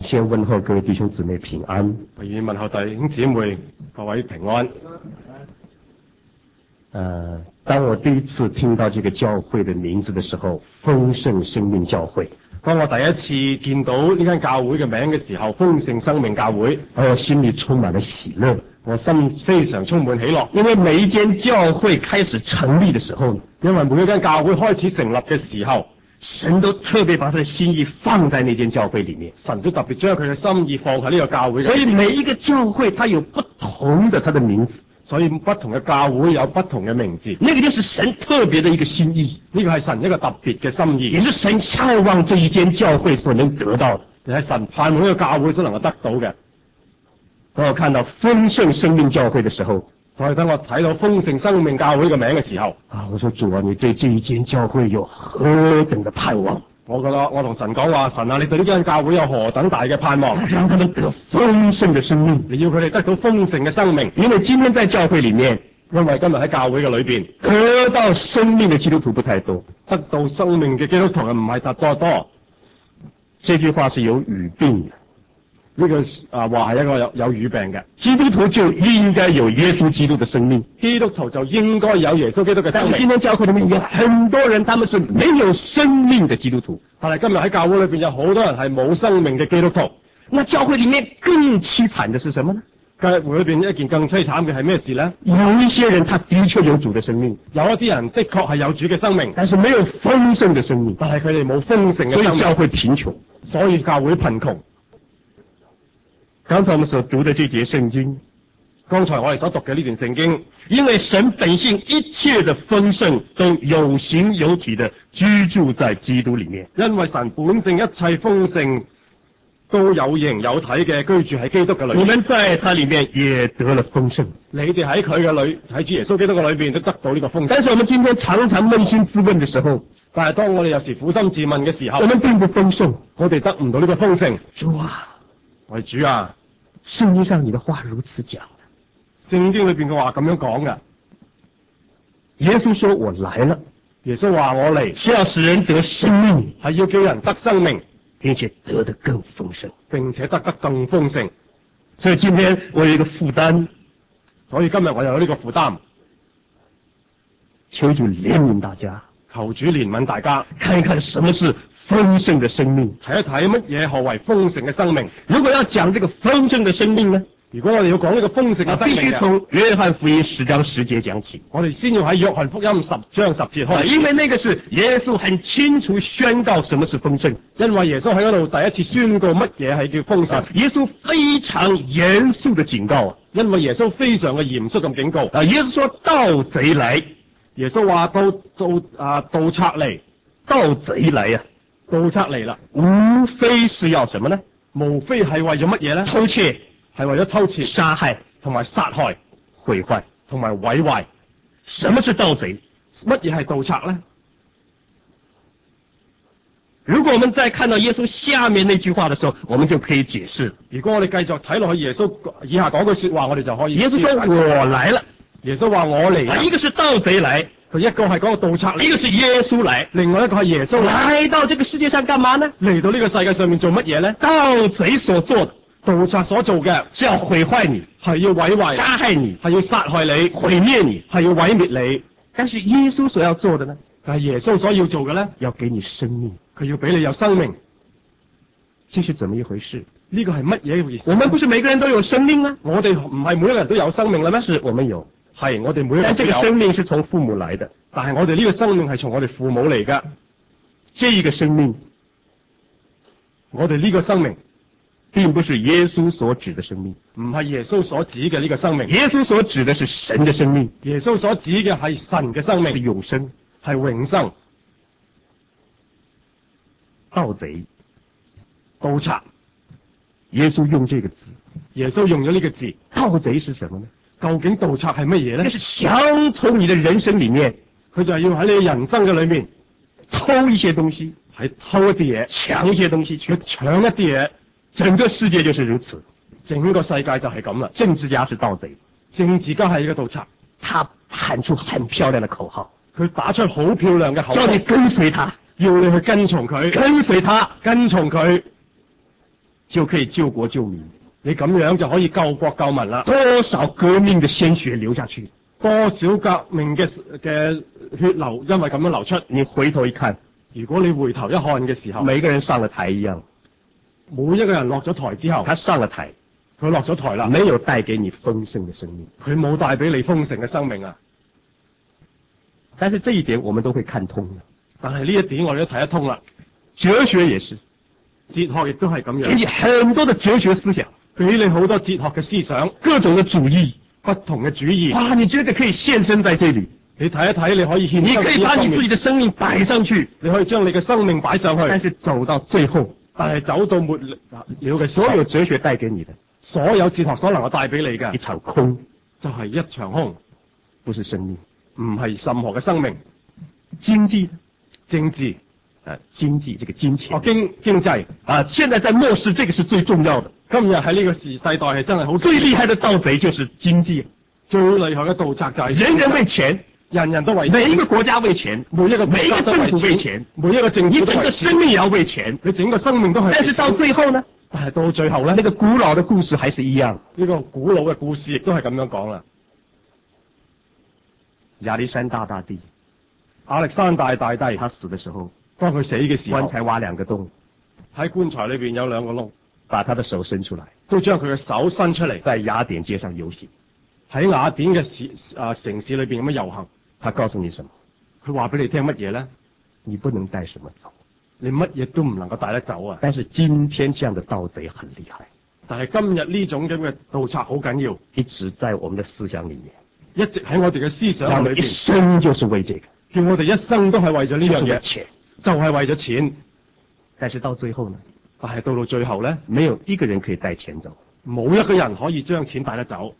先問候各位弟兄姊妹平安。 我願問候弟兄姊妹各位平安。 當我第一次聽到這個教會的名字的時候，豐盛生命教會。 當我第一次見到呢間教會嘅名嘅時候，豐盛生命教會， 我心裏充滿了喜樂， 我心非常充滿喜樂。 因為每一間教會開始成立的時候， 因為每一間教會開始成立嘅時候， 神都特別把他的心意放在那間教會裏面， 神都特別將佢嘅心意放喺呢個教會。 所以每一個教會它有不同的它的名字， 所以不同嘅教會有不同嘅名字。 那個就是神特別的一個心意， 呢個係神一個特別嘅心意， 也是神盼望這一間教會所能得到的， 就係神盼望呢個教會所能夠得到嘅。 當我看到豐盛生命教會的時候， 所以當我睇到豐盛生命教會嘅名嘅時候， 我說主啊，你對這一間教會有何等的盼望？ 我覺得我同神講話，神啊，你對呢間教會有何等大嘅盼望？ 讓他們得豐盛的生命， 你要佢哋得到豐盛嘅生命。 因為今天在教會裏面， 因為今日喺教會嘅裏邊， 得到生命的基督徒不太多， 得到生命嘅基督徒唔係特多。 這句話是有語病的。 呢個話係一個有語病嘅。 基督徒就應該有耶穌基督的生命， 基督徒就應該有耶穌基督嘅生命。 但是今天教會裏面有很多人，他們是沒有生命的基督徒。 但係今日喺教會裏邊有好多人係冇生命嘅基督徒。 那教會裏面更淒慘的是什麼呢？ 教會裏邊一件更淒慘嘅係咩事呢？ 有一些人他的確有主的生命， 有一啲人的確係有主嘅生命， 但是沒有豐盛的生命， 但係佢哋冇豐盛嘅生命， 所以教會貧窮， 所以教會貧窮。 剛才我們所讀的這節聖經， 剛才我哋所讀嘅呢段聖經， 因為神本性一切的豐盛都有形有體的居住在基督裏面， 因為神本性一切豐盛都有形有體嘅居住喺基督嘅裏面。 你們在他裏面也得了豐盛， 你哋喺佢嘅裏，喺主耶穌基督嘅裏邊都得到呢個豐盛。 但是我們今天常常捫心自問的時候， 但係當我哋有時苦心自問嘅時候， 我們並不豐盛， 我哋得唔到呢個豐盛。 主啊， 我哋主啊， 聖經上你的話如此講的， 聖經裏邊嘅話咁樣講嘅。 耶穌說我來了， 耶穌話我嚟是要使人得生命， 係要叫人得生命， 並且得得更豐盛， 並且得得更豐盛。 所以今天我有一個負擔， 所以今日我有呢個負擔， 求主憐憫大家， 求主憐憫大家， 看一看什麼是豐盛的生命， 睇一睇乜嘢何為豐盛嘅生命。 如果要講這個豐盛的生命呢， 如果我哋要講呢個豐盛嘅生命， 必須從約翰福音10章10節講起。 我哋先要喺約翰福音10章10節開始， 因為那個是耶穌很清楚宣告什麼是豐盛， 因為耶穌喺嗰度第一次宣告乜嘢係叫豐盛。 耶穌非常嚴肅的警告， 因為耶穌非常嘅嚴肅咁警告。 耶穌說盜賊來， 耶穌話盜賊嚟， 盜賊來啊， 盜賊嚟啦， 無非是要什麼呢？ 無非係為咗乜嘢呢？ 偷竊， 係為咗偷竊、 殺害同埋殺害、 毀壞同埋毀壞。 什麼是盜賊？ 乜嘢係盜賊呢？ 如果我們再看到耶穌下面那句話的時候，我們就可以解釋。 如果我哋繼續睇落去耶穌以下講句說話，我哋就可以。 耶穌說我來了， 耶穌話我嚟啦。 一個是盜賊來， 佢一個係嗰個盜賊嚟， 一個是耶穌來， 另外一個係耶穌來到這個世界上幹嘛呢？ 嚟到呢個世界上面做乜嘢呢？ 盜賊所做的， 盜賊所做嘅是要毀壞你， 係要毀壞、 殺害你， 係要殺害你、 毀滅你， 係要毀滅你。 但是耶穌所要做的呢？ 但係耶穌所要做嘅呢？ 要給你生命， 佢要俾你有生命。 這是怎麼一回事？ 呢個係乜嘢回事？ 我們不是每個人都有生命啊？ 我哋唔係每一個人都有生命啦咩？ 是我們有， 係我哋每一個人都有。 但這個生命是從父母來的， 但係我哋呢個生命係從我哋父母嚟噶。 這個生命， 我哋呢個生命並不是耶穌所指的生命， 唔係耶穌所指嘅呢個生命。 耶穌所指的是神的生命， 耶穌所指嘅係神嘅生命， 係永生， 係永生。 盜賊、 盜賊， 耶穌用這個字， 耶穌用咗呢個字。 盜賊是什麼呢？ 究竟盜賊係乜嘢呢？ 就是想從你的人生裏面， 佢就係要喺你嘅人生嘅裏面偷一些東西， 係偷一啲嘢， 搶一些東西去， 搶一啲嘢。 整個世界就是如此， 整個世界就係咁啦。 政治家是盜賊， 政治家係一個盜賊， 他喊出很漂亮的口號， 佢打出好漂亮嘅口號， 叫你跟隨他， 要你去跟從佢， 跟隨他， 跟從佢。 就可以救國救民。 你咁樣就可以救國救民啦。 多少革命的鮮血流下去， 多少革命嘅血流因為咁樣流出。 你回頭一看， 如果你回頭一看嘅時候， 每個人上了台一樣， 每一個人落咗台之後， 他上了台， 佢落咗台啦， 沒有帶給你豐盛的生命， 佢冇帶俾你豐盛嘅生命啊。 但是這一點我們都會看通的。 但係呢一點我哋都睇得通啦。 哲學也是， 哲學亦都係咁樣， 給你很多的哲學思想， 俾你好多哲學嘅思想， 各種的主義， 不同嘅主義。 哇，你覺得可以獻身在這裡， 你睇一睇，你可以獻身， 你可以把你自己的生命擺上去， 你可以將你嘅生命擺上去。 但是走到最後， 但係走到末了嘅時候， 所有哲學帶給你的， 所有哲學所能夠帶俾你嘅一場空， 就係一場空， 不是生命， 唔係任何嘅生命。 經濟， 政治， 經濟這個金錢， 經濟啊，現在在末世，這個是最重要的。 今日喺呢個世代係真係好最厲害的盜賊就是經濟， 最厲害嘅盜賊就係人人為錢， 人人都為錢， 每一個國家為錢，每一個政府為錢， 每一個政府你整個生命也要為錢， 你整個生命都係。 但是到最後呢？ 但係到最後咧， 那個古老的故事還是一樣。 呢個古老嘅故事亦都係咁樣講啦。 亞歷山大大帝， 亞歷山大大帝， 他死的時候， 當佢死嘅時候， 棺材挖2個洞， 喺棺材裏邊有2個窿， 把他的手伸出來， 都將佢嘅手伸出嚟， 在雅典街上遊行， 喺雅典嘅城市裏邊咁樣遊行。 他告訴你什麼？ 佢話俾你聽乜嘢咧？ 你不能帶什麼走， 你乜嘢都唔能夠帶得走啊！ 但是今天這樣的盜賊很厲害， 但係今日呢種咁嘅盜賊好緊要， 一直在我們的思想裏面， 一直喺我哋嘅思想裏邊， 一生就是為這個， 叫我哋一生都係為咗呢樣嘢， 錢就係為咗錢。 但是到最後呢？ 但係到最後咧， 沒有一個人可以帶錢走， 冇一個人可以將錢帶得走。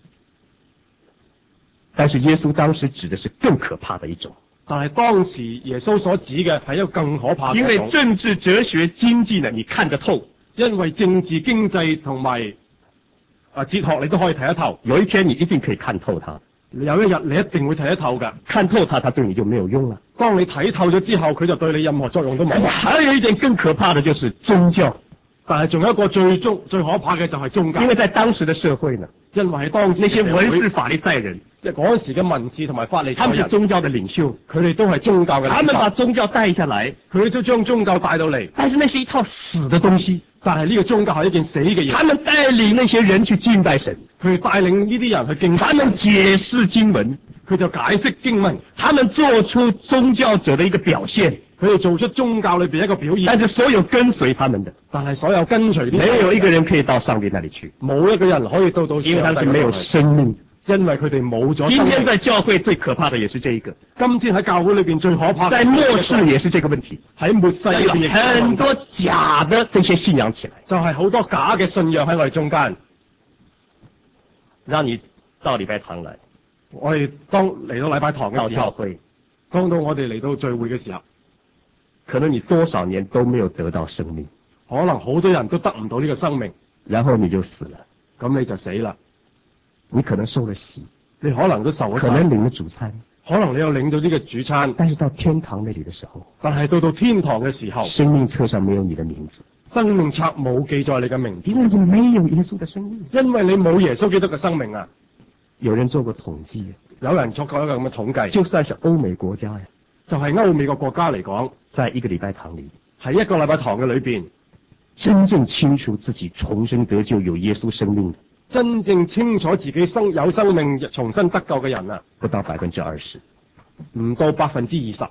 但是耶穌當時指的是更可怕的一種。 但係當時耶穌所指嘅係一個更可怕嘅一種。 因為政治、哲學、經濟呢，你看得透。 因為政治、經濟同埋哲學，你都可以睇得透。 有一天你一定可以看透它。 有一日你一定會睇得透㗎。 看透它，它對你就沒有用了。 當你睇透咗之後，佢就對你任何作用都冇。 還有一點更可怕的就是宗教。 但係仲有一個最可怕嘅就係宗教。 因為在當時的社會呢， 因為喺當時那些文士法利賽人， 即係嗰時嘅文士同埋法利賽人， 他們是宗教的領袖， 佢哋都係宗教嘅領袖。 他們把宗教帶下來， 佢哋都將宗教帶到嚟。 但是那是一套死的東西。 但係呢個宗教係一件死嘅嘢。 他們帶領那些人去敬拜神， 佢帶領呢啲人去敬拜神。 他們解釋經文， 佢就解釋經文。 他們做出宗教者的一個表現， 佢哋做出宗教裏邊一個表現。 但是所有跟隨他們的， 但係所有跟隨啲， 沒有一個人可以到上帝那裏去， 冇一個人可以到上帝那裏去， 因為他是沒有生命。 因為佢哋冇咗生命。 今天在教會最可怕的也是這一個。 今天喺教會裏邊最可怕的， 在末世也是這個問題。 喺末世裏邊很多假的這些信仰起來， 就係好多假嘅信仰喺我哋中間。 讓你到禮拜堂來， 我哋當嚟到禮拜堂嘅時候， 到教會， 當到我哋嚟到聚會嘅時候， 可能你多少年都沒有得到生命， 可能好多人都得唔到呢個生命， 然後你就死了， 咁你就死啦。 你可能受了洗， 你可能都受咗， 可能領了主餐， 可能你有領到呢個主餐， 但是到天堂那裏的時候， 但係到天堂嘅時候， 生命冊上沒有你的名字， 生命冊冇記載你嘅名字， 因為你沒有耶穌的生命， 因為你冇耶穌基督嘅生命啊。 有人做過統計， 有人作過一個咁嘅統計， 就算是歐美國家呀， 就係歐美個國家嚟講， 在一個禮拜堂裏， 喺一個禮拜堂嘅裏邊， 真正清楚自己重生得救有耶穌生命， 真正清楚自己有生命重新得救嘅人啊， 不到20%， 唔到20%。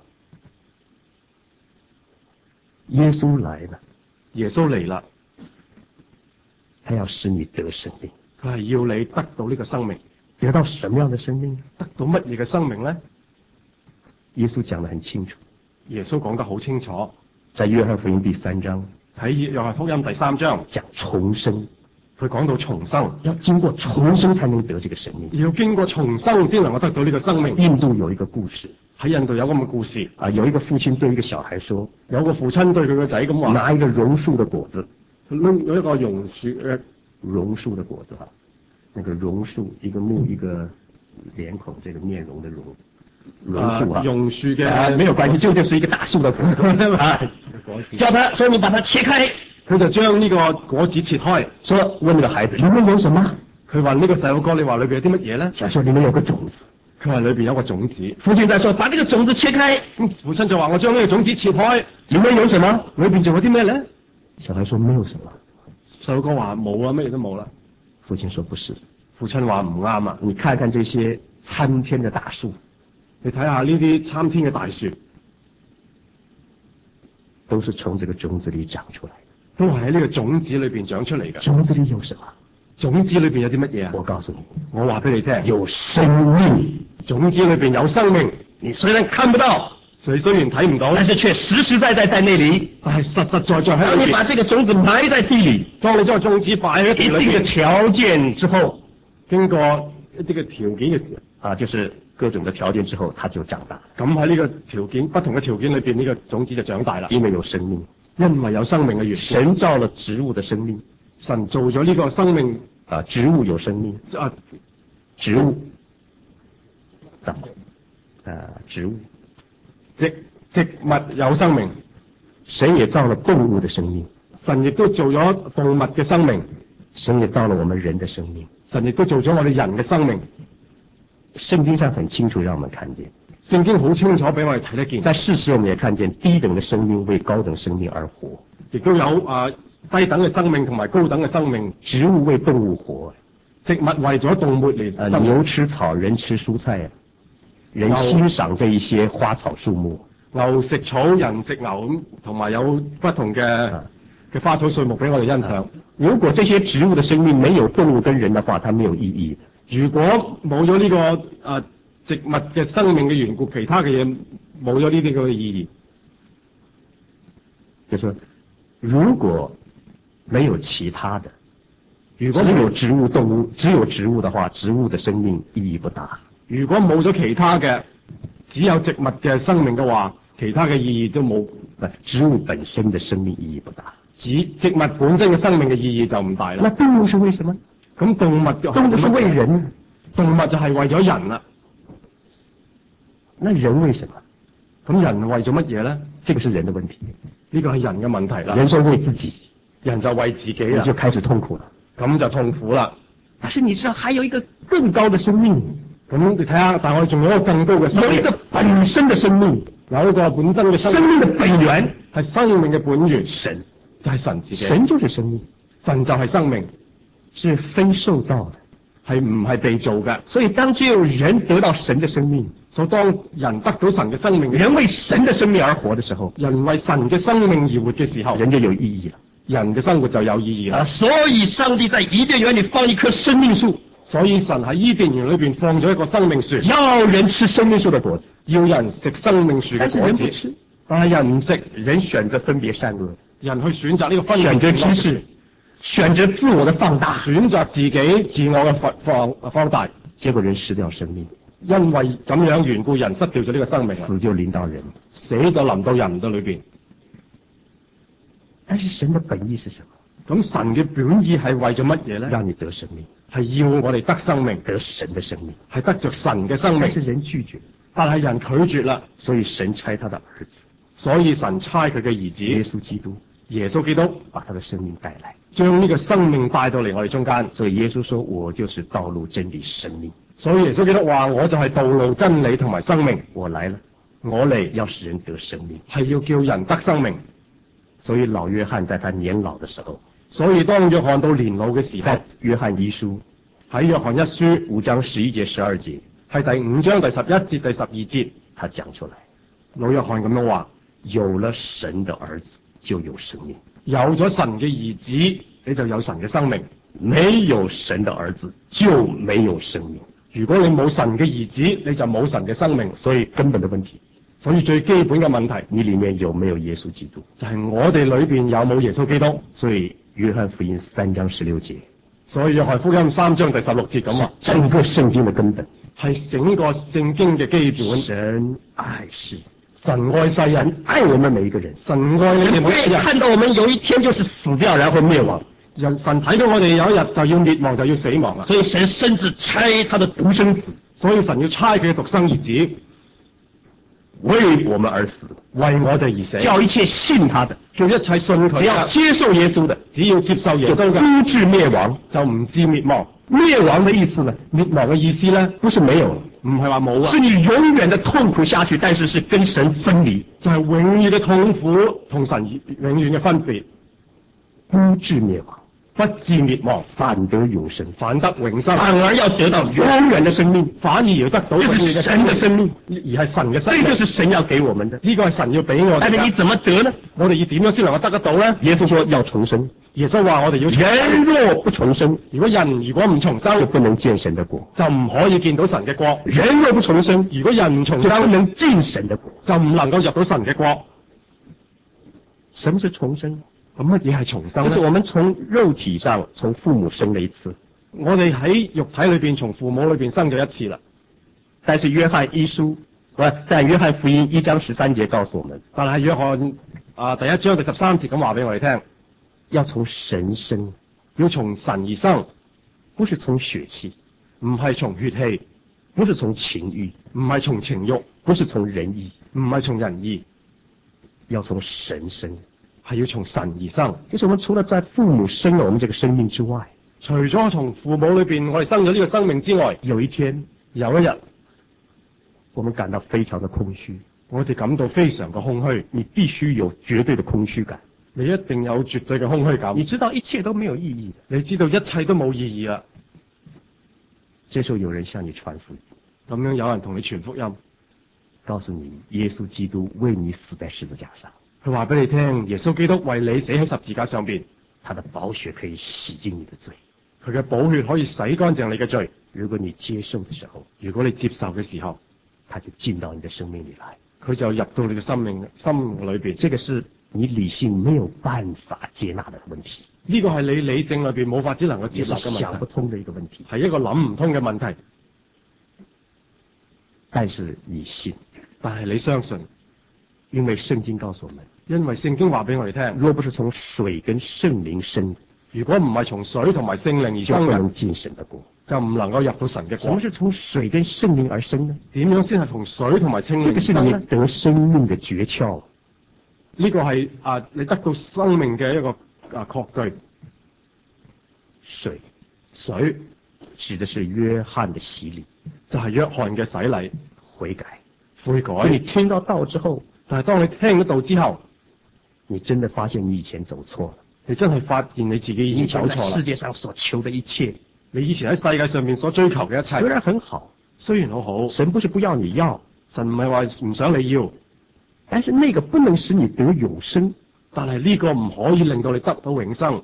耶穌來了， 耶穌嚟啦， 他要使你得生命， 佢係要你得到呢個生命。 得到什麼樣的生命？ 得到乜嘢嘅生命呢？ 耶穌講得很清楚， 耶穌講得好清楚， 在約翰福音第3章， 喺約翰福音第3章講重生， 佢講到重生， 要經過重生才能得這個生命， 要經過重生先能夠得到呢個生命。 印度有一個故事， 喺印度有咁嘅故事啊，有一個父親對一個小孩說， 有個父親對佢個仔咁話， 拿一個榕樹的果子， 拎咗一個榕樹的果子哈，那個榕樹一個木一個臉孔，這個面容的榕樹啊， 榕樹嘅沒有關係，就是一個大樹的果子啊，叫他說你把它切開， 佢就將呢個果子切開， 說問那個孩子，裏面有什麼？ 佢話呢個細路哥，你話裏邊有啲乜嘢咧？ 他說裏面有個種子。 佢話裏邊有個種子。 父親再說，把這個種子切開。 父親就話我將呢個種子切開， 裏面有什麼？ 裏邊仲有啲咩咧？ 小孩說沒有什麼。 細路哥話冇啊，乜嘢都冇啦。 父親說不是。 父親話唔啱啊！ 你看看這些參天的大樹， 你睇下呢啲參天嘅大樹， 都是從這個種子裏長出來的， 都係喺呢個種子裏邊長出嚟嘅。 種子裏有什麼？ 種子裏邊有啲乜嘢啊？ 我告訴你， 我話俾你聽， 有生命。 種子裏邊有生命， 你雖然看不到， 雖然睇唔到， 但是卻實實在在在那裏。 但係實實在在喺裏邊。 當你把這個種子埋在地裏， 當你將個種子擺喺地裏邊， 一定嘅條件之後， 經過一啲嘅條件嘅時候， 啊，就是各種嘅條件之後，它就長大。 咁喺呢個條件不同嘅條件裏邊，呢個種子就長大啦。 因為有生命， 因為有生命嘅緣故。 神造了植物的生命， 神做咗呢個生命。 啊，植物有生命。 啊， 植物長，植物，植物有生命。 神也造了動物的生命， 神亦都做咗動物嘅生命。 神也造了我們人的生命， 神亦都做咗我哋人嘅生命。 聖經上很清楚讓我們看見， 聖經好清楚俾我哋睇得見。 在世時我們也看見低等的生命為高等生命而活， 亦都有低等嘅生命同埋高等嘅生命。 植物為動物活， 植物為咗動物嚟。 牛吃草，人吃蔬菜，人欣賞這一些花草樹木。 牛食草，人食牛，咁同埋有不同嘅花草樹木俾我哋欣賞。 如果這些植物的生命沒有動物跟人的話，它沒有意義。 如果冇咗呢個植物嘅生命嘅緣故，其他嘅嘢冇咗呢啲嘅意義。 就說如果沒有其他的，如果沒有植物動物，只有植物的話，植物的生命意義不大。 如果冇咗其他嘅，只有植物嘅生命嘅話，其他嘅意義都冇。 植物本身的生命意義不大， 植物本身嘅生命嘅意義就唔大啦。 那動物是為什麼？ 咁動物是為人， 動物就係為咗人啦。 那人為什麼？ 咁人為咗乜嘢咧？ 這個是人的問題， 呢個係人嘅問題啦。 人說為自己， 人就為自己啦， 就開始痛苦啦。 咁就痛苦啦。 但是你知道還有一個更高的生命， 咁你睇下，但係我哋仲有一個更高嘅生命， 有一個本身的生命， 有一個本身嘅生命的本源係生命嘅本源， 神就係神自己， 神就是生命， 神就係生命， 是非受造的， 係唔係被造嘅。 所以當只有人得到神的生命， 所以當人得到神嘅生命， 人為神的生命而活的時候， 人為神嘅生命而活嘅時候， 人就有意義了， 人嘅生活就有意義啦。 所以上帝在伊甸園裏放一棵生命樹， 所以神喺伊甸園裏邊放咗一個生命樹， 要人吃生命樹的果子， 要人食生命樹嘅果子。但係人唔食， 人選擇分別善惡， 人去選擇呢個分別， 選擇知識，選擇自我的放大， 選擇自己自我嘅放大， 結果人失掉生命。 因為咁樣緣故，人失掉咗呢個生命， 死就臨到人， 死就臨到人嘅裏邊。 但是神的本意是什麼？ 咁神嘅本意係為咗乜嘢咧？ 讓你得生命， 係要我哋得生命， 得神的生命， 係得着神嘅生命。 但是人拒絕， 但係人拒絕啦， 所以神差他的兒子， 所以神差佢嘅兒子耶穌基督， 耶穌基督把他的生命帶來， 將呢個生命帶到嚟我哋中間。 所以耶穌說：我就是道路、真理、生命。 所以耶穌基督話：我就係道路、真理同埋生命。 我來了， 我嚟要使人得生命， 係要叫人得生命。 所以老約翰在他年老的時候， 所以當約翰到年老嘅時候， 約翰一書喺約翰一書 5章11節、12節， 係第5章第11節、第12節， 他講出來， 老約翰咁樣話： 有了神的兒子就有生命， 有咗神嘅兒子，你就有神嘅生命； 沒有神的兒子就沒有生命。 如果你冇神嘅兒子，你就冇神嘅生命。 所以根本的問題， 所以最基本嘅問題， 你裏面有沒有耶穌基督？ 就係我哋裏邊有冇耶穌基督？ 所以約翰福音3章16節， 所以約翰福音3章第16節咁話， 整個聖經的根本係整個聖經嘅基本。 神愛世， 神愛世人， 愛我們每一個人。 神愛你哋每一個人。 看到我們有一天就是死掉，然後滅亡。 神睇到我哋有一日就要滅亡，就要死亡啦。 所以神甚至差他的獨生子， 所以神要差佢嘅獨生兒子。 為我們而死， 為我哋而死， 叫一切信他的， 叫一切信佢只要接受耶穌的， 只要接受耶穌嘅， 不至滅亡。 就唔致滅亡。 滅亡的意思呢？ 滅亡嘅意思咧， 不是沒有， 唔係話冇啊， 是你永遠的痛苦下去，但是是跟神分離， 就係永遠嘅痛苦同神永遠嘅分別， 不至滅亡， 不致滅亡， 反得永生， 反得永生， 反而要得到永遠的生命， 反而要得到永遠嘅神的生命， 而係神嘅生命， 這就是神要給我們的。 呢個係神要俾我哋。 但是你怎麼得呢？ 我哋要點樣先能夠得到咧？ 耶穌說要重生。 耶穌話我哋要重生， 人若不重生， 如果唔重生， 就不能見神的國， 就唔可以見到神嘅國。 人若不重生， 如果人唔重就生， 不能進神的國， 就唔能夠入到神嘅國。 什麼是重生？ 咁乜嘢係重生咧？ 就是我們從肉體上從父母生了一次， 我哋喺肉體裏邊從父母裏邊生咗一次啦。 但是約翰一書，但約翰福音1章13節告訴我們， 但係約翰第1章第13節咁話俾我哋聽。 要從神生， 要從神而生， 不是從血氣， 唔係從血氣， 不是從情欲， 唔係從情欲， 不是從人意， 唔係從人意， 要從神生， 係要從神而生。 就是我們除了在父母生了我們這個生命之外， 除咗從父母裏邊我哋生咗呢個生命之外， 有一天有一日， 我們感到非常的空虛， 我哋感到非常嘅空虛。 你必須有絕對的空虛感。 你一定有絕對嘅空虛感， 你知道一切都沒有意義， 你知道一切都冇意義啦。 這時候有人向你傳福音， 咁樣有人同你傳福音， 告訴你耶穌基督為你死在十字架上， 佢話俾你聽，耶穌基督為你死喺十字架上邊， 他的寶血可以洗淨你的罪， 佢嘅寶血可以洗乾淨你嘅罪。 如果你接受的時候， 如果你接受嘅時候， 他就進到你的生命裏來， 佢就入到你嘅心裏邊。 這個是你理性沒有辦法接納的問題， 呢個係你理性裏邊冇法子能夠接納嘅問題， 想不通的一個問題， 係一個諗唔通嘅問題。 但是你信， 但係你相信， 因為聖經告訴我們， 因為聖經話俾我哋聽， 若不是從水跟聖靈生， 如果唔係從水同埋聖靈而就不生嘅， 能進神的國， 就唔能夠入到神嘅國。 什麼是從水跟聖靈而生呢？ 點樣先係從水同埋聖靈這個是你而生呢？ 得生命的訣竅。 呢個係你得到生命嘅一個確據。水指的是約翰的洗禮， 就係約翰嘅洗禮， 悔改。 你你聽到道之後， 但係當你聽咗道之後， 你真的發現你以前走錯了， 你真係發現你自己已經走錯啦。 世界上所求的一切， 你以前喺世界上面所追求嘅一切， 雖然很好， 雖然好好， 神不是不要你要， 神唔係話唔想你要， 但是那個不能使你得永生， 但係呢個唔可以令到你得到永生。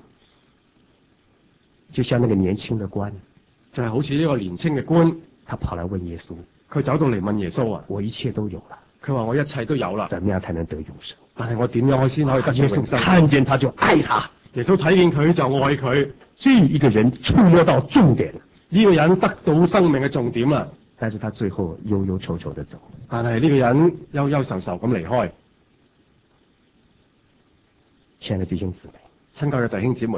就像那個年輕的官， 就係好似呢個年輕嘅官， 他跑來問耶穌， 佢走到嚟問耶穌啊， 我一切都有了， 佢話我一切都有啦， 怎麼樣才能得永生？ 但係我點樣先可以得到耶穌永生？ 看見他就愛他， 耶穌睇見佢就愛佢， 這一個人觸摸到重點， 呢個人得到生命嘅重點啦。 但是他最後憂憂愁愁地走， 但係呢個人憂憂愁愁咁離開。 親愛的弟兄姊妹， 親愛嘅弟兄姊妹，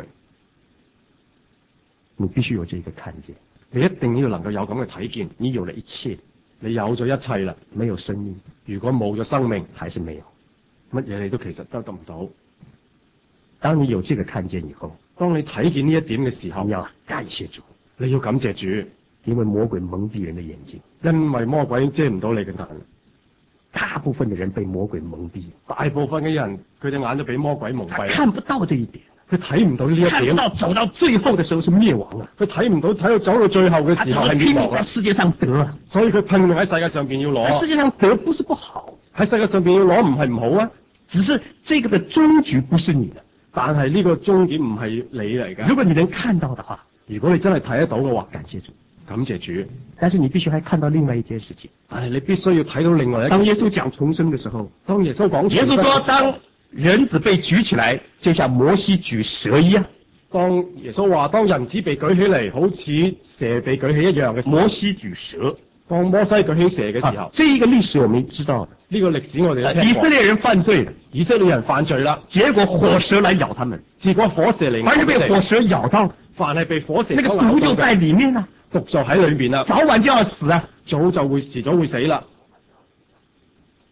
你必須有這個看見， 你一定要能夠有咁嘅睇見。 你有了一切， 你有咗一切啦， 沒有生命， 如果冇咗生命， 還是沒有， 乜嘢你都其實得唔到。 當你有這個看見以後， 當你睇見呢一點嘅時候， 你要感謝主， 你要感謝主， 因為魔鬼蒙蔽人的眼睛， 因為魔鬼遮唔到你嘅眼。 大部分的人被魔鬼蒙蔽， 大部分嘅人佢隻眼都俾魔鬼蒙蔽， 看不到這一點， 佢睇唔到呢一點， 看不到走到最後的時候是滅亡啊！ 佢睇唔到，睇到走到最後嘅時候係滅亡在世界上得， 所以佢拼命喺世界上邊要攞。 世界上得不是不好， 喺世界上邊要攞唔係唔好啊， 只是這個的終局不是你的， 但係呢個終點唔係你嚟嘅。 如果你能看到的話， 如果你真係睇得到嘅話， 感謝主， 感謝主。 但是你必須還看到另外一件事情， 但係你必須要睇到另外一件。 當耶穌講重生的時候， 當耶穌講， 耶穌說當人子被舉起來，就像摩西舉蛇一樣。 當耶穌話當人子被舉起嚟，好似蛇被舉起一樣嘅時候， 摩西舉蛇， 當摩西舉起蛇嘅時候， 這一個歷史我們知道， 呢個歷史我哋都聽過。 以色列人犯罪， 以色列人犯罪啦， 結果火蛇來咬他們， 結果火蛇嚟， 凡是被火蛇咬到， 凡係被火蛇， 那個毒就在裏面啦， 毒就喺裏邊啦， 早晚就要死啊， 遲早會死啦。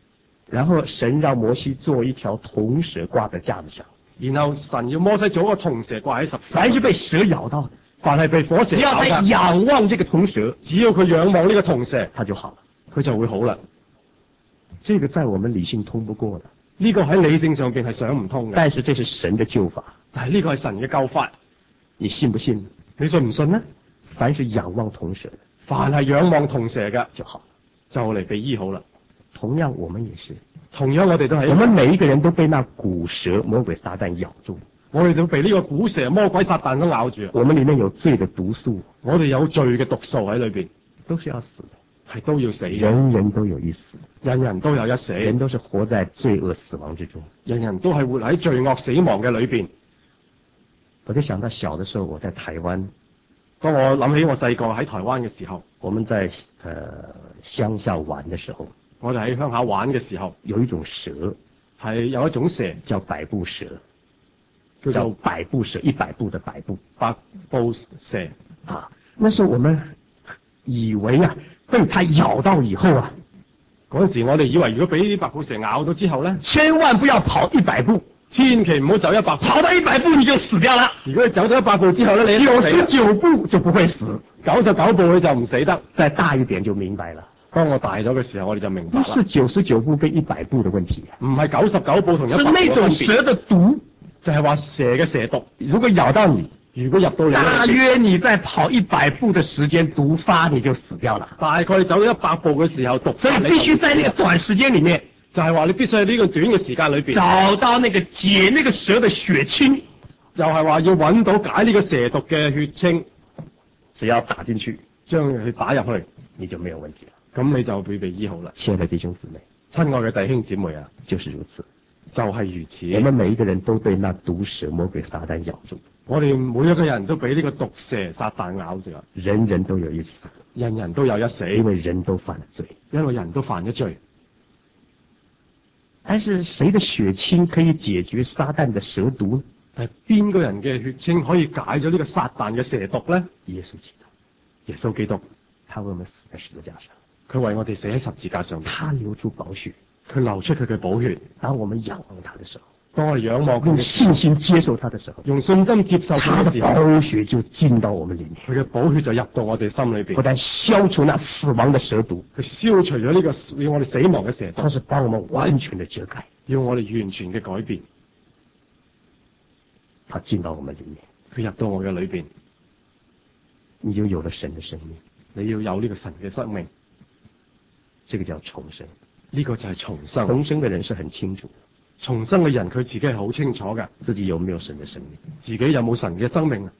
然後神讓摩西做一條銅蛇掛在架子上， 然後神要摩西做一個銅蛇掛喺十字架， 凡是被蛇咬到的， 凡係被火蛇只要他咬嘅， 仰望這個銅蛇， 只要佢仰望呢個銅蛇， 他就好了。 佢就會好啦。 這個在我們理性通不過的， 呢個喺理性上邊係想唔通嘅， 但是這是神的救法， 但係呢個係神嘅救法， 你信不信？ 你信唔信呢？ 凡是仰望銅蛇的， 凡係仰望銅蛇嘅就好， 就嚟被醫好啦。 同樣我們也是， 同樣我哋都係， 我們每一個人都被那古蛇魔鬼撒旦咬住， 我哋都被呢個古蛇魔鬼撒旦都咬住， 我們裏面有罪的毒素， 我哋有罪嘅毒素喺裏邊， 都是要死的， 係都要死嘅， 人人都有一死， 人人都有一死， 人都是活在罪惡死亡之中， 人人都係活喺罪惡死亡嘅裏邊。 我就想到小的時候我在台灣， 當我諗起我細個喺台灣嘅時候， 我們在鄉下玩的時候， 我哋喺鄉下玩嘅時候， 有一種蛇， 係有一種蛇叫百步蛇， 叫做百步蛇，100步的百步， 百步蛇啊。那時候我們以為啊，被它咬到以後啊， 嗰陣時我哋以為如果俾啲百步蛇咬到之後咧， 千萬不要跑100步， 千祈唔好走100步， 跑到100步你就死掉了。 如果你走咗100步之後咧，你 99步就不會死 ，99步你就唔死得。 再大一點就明白了。 當我大咗嘅時候，我哋就明白啦。 不是99步跟100步的問題， 唔係99步同100步嘅分別， 是那種蛇的毒， 就係話蛇嘅蛇毒， 如果咬到你， 如果入到你， 大約你在跑100步的時間毒發你就死掉了。 大概你走咗100步嘅時候毒發， 所以必須在那個短時間裏面， 就係話你必須喺呢個短嘅時間裏邊找到那個解那個蛇的血清， 就係話要揾到解呢個蛇毒嘅血清， 只要打進去， 將佢打入去， 你就沒有問題了。 咁你就會被醫好啦。 親愛的弟兄姊妹， 親愛嘅弟兄姊妹啊， 就是如此， 就係如此。 我們每一個人都被那毒蛇魔鬼撒旦咬住， 我哋每一個人都俾呢個毒蛇撒旦咬住啦。 人人都有一死， 人人都有一死， 因為人都犯了罪， 因為人都犯咗罪。 但是誰的血清可以解決撒旦的蛇毒呢？ 係邊個人嘅血清可以解咗呢個撒旦嘅蛇毒咧？ 耶穌基督， 耶穌基督， 他為我們死在十字架上， 佢為我哋死喺十字架上面， 他流出寶血， 佢流出佢嘅寶血。 當我們仰望他的時候， 當我哋仰望佢用嘅信心接受他的時候， 用信心接受他的佢嘅時候， 寶血就進到我們裏面， 佢嘅寶血就入到我哋心裏邊， 不但消除那死亡的蛇毒， 佢消除咗呢個要我哋死亡嘅蛇毒， 他是幫我們完全的遮蓋， 要我哋完全嘅改變。 他進到我們裏面， 佢入到我嘅裏邊， 你就有了神的生命， 你要有呢個神嘅生命， 這個叫重生。 呢個就係重生。 重生的人是很清楚， 重生嘅人佢自己係好清楚㗎， 自己有沒有神的生命， 自己有冇神嘅生命啊？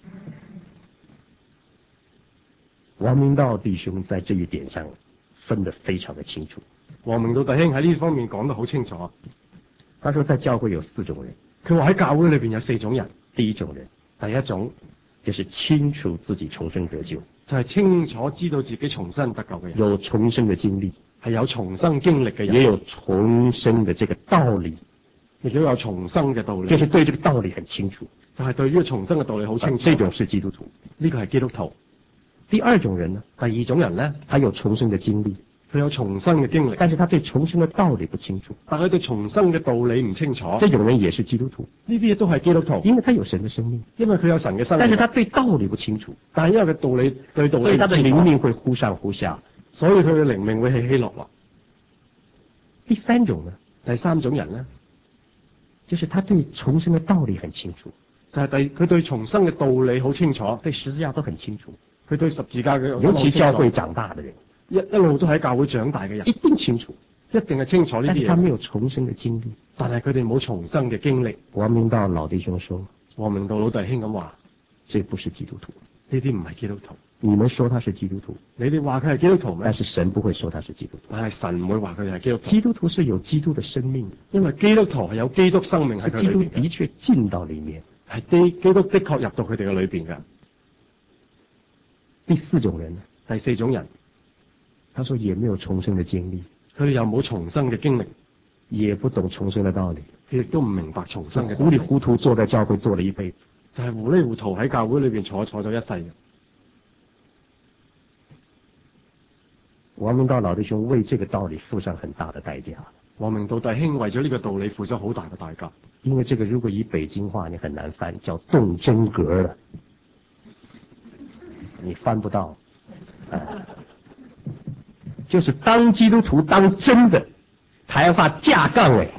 王明道弟兄在這一點上分得非常的清楚。 王明道弟兄喺呢方面講得好清楚。 他說在教會有4種人， 佢話喺教會裏邊有4種人。 第一種人， 第一種就是清楚自己重生得救， 就係清楚知道自己重生得救嘅人， 有重生的經歷， 係有重生經歷嘅人， 也有重生的這個道理， 亦都有重生嘅道理， 就是對這個道理很清楚， 就係對於重生嘅道理好清楚。 這種是基督徒。 呢個係基督徒。 第二種人呢？ 第二種人呢， 他有重生的經歷， 佢有重生嘅經歷， 但是他對重生的道理不清楚， 但係佢對重生嘅道理唔清楚。 這種人也是基督徒， 呢啲嘢都係基督徒， 因為他有神的生命， 因為佢有神嘅生命， 但是他對道理不清楚， 但係因為佢道理對道理， 所以他的靈命會忽上忽下， 所以佢嘅靈命會起起落落。 第三種呢？ 第三種人呢， 就是他對重生的道理很清楚， 就係佢對重生嘅道理好清楚， 對十字架都很清楚， 佢對十字架嘅， 尤其教會長大的人， 一路都喺教會長大嘅人， 一定清楚， 一定係清楚呢啲嘢。 但是他沒有重生的經歷， 但係佢哋冇重生嘅經歷。 王明道老弟兄說， 王明道老弟兄咁話， 這不是基督徒， 呢啲唔係基督徒。 你們說他是基督徒， 你哋話佢係基督徒咩？ 但是神不會說他是基督徒， 但係神唔會話佢係基督徒。 基督徒是有基督的生命， 因為基督徒係有基督生命喺佢裏邊嘅， 基督的確進到裏面， 係基督的確入到佢哋嘅裏邊嘅。 第四種人呢？ 第四種人， 他說也沒有重生的經歷， 佢哋又冇重生嘅經歷， 也不懂重生的道理， 佢亦都唔明白重生嘅。 糊裡糊塗坐在教會坐了一輩子， 就係糊裡糊塗喺教會裏邊坐咗一世嘅。 王明道老弟兄為這個道理付上很大的代價。 王明道弟兄為咗呢個道理付咗好大嘅代價。 因為這個如果以北京話你很難翻，叫動真格了，你翻不到。就是當基督徒當真的，台灣話架槓位。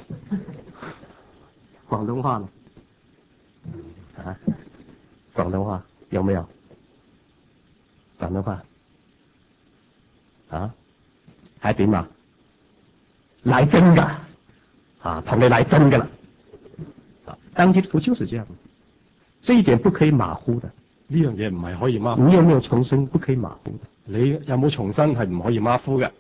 廣東話呢？啊？廣東話有沒有？廣東話啊？係點啊？來真噶啊，同你來真噶啦。當基督徒就是這樣，這一點不可以馬虎的。 呢樣嘢唔係可以馬虎。 你有沒有重生？不可以馬虎的。 你有冇重生係唔可以馬虎嘅。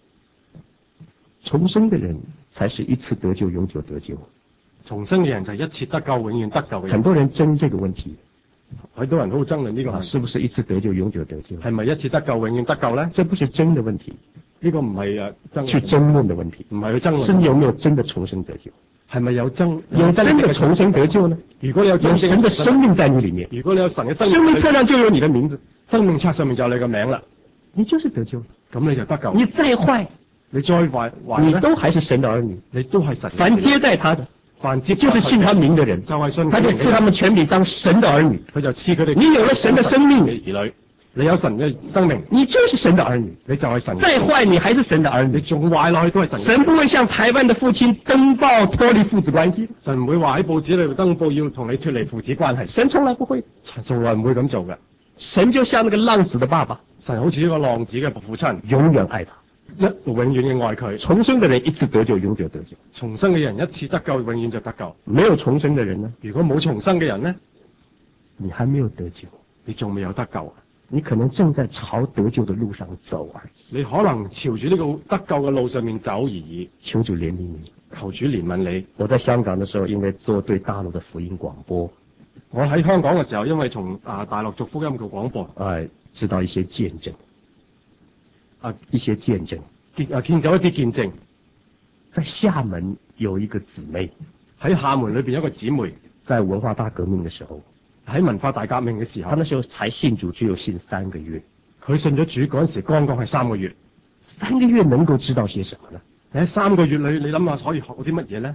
重生的人才是一次得救，永久得救。 重生嘅人就係一次得救，永遠得救嘅人。 很多人爭這個問題， 很多人都爭論呢個是不是一次得救，永久得救？ 係咪一次得救，永遠得救咧？ 這不是爭的問題， 呢個唔係去爭論的問題， 唔係去爭論。 是你有沒有真的重生得救？ 係咪有真的重生得救呢？ 如果你有神的生命在你裏面， 如果你有神嘅生命冊上就有你的名字， 生命冊上面就有你嘅名啦， 你就是得救。 咁你就得救。 你再壞， 你再壞， 你都還是神的兒女， 你都係神。 凡接待他的， 凡接就是信他名的人， 就係信他就賜他們權柄當神的兒女， 佢就賜佢哋。 你有了神的生命， 兒女，你有神嘅生命， 你就是神的兒女， 你就係神。 再壞你還是神的兒女， 你仲壞落去都係神。 神不會像台灣的父親登報脫離父子關係， 神唔會話喺報紙裏面登報要同你脫離父子關係， 神從來不會， 從來唔會咁做嘅。 神就像那個浪子的爸爸， 神好似一個浪子嘅父親， 永遠愛他， 永遠嘅愛佢。 重生的人一次得救，永久得救。 重生嘅人一次得救，永遠就得救。 沒有重生的人呢？ 如果冇重生嘅人呢？ 你還沒有得救， 你仲未有得救啊！ 你可能正在朝得救的路上走而已。 你可能朝住呢個得救嘅路上面走而已。 求主憐憫你， 求主憐憫你。 我在香港的時候，因為做對大陸的福音廣播， 我喺香港嘅時候，因為從大陸做福音嘅廣播， 知道一些見證，一些見證， 見到一啲見證。 在廈門有一個姊妹， 喺廈門裏邊有一個姊妹， 在文化大革命嘅時候， 喺文化大革命嘅時候， 他那時候才信主，只有信3個月。 佢信咗主嗰陣時，剛剛係3個月。 3個月能夠知道些什麼呢？ 你喺3個月裏，你諗下可以學到啲乜嘢咧？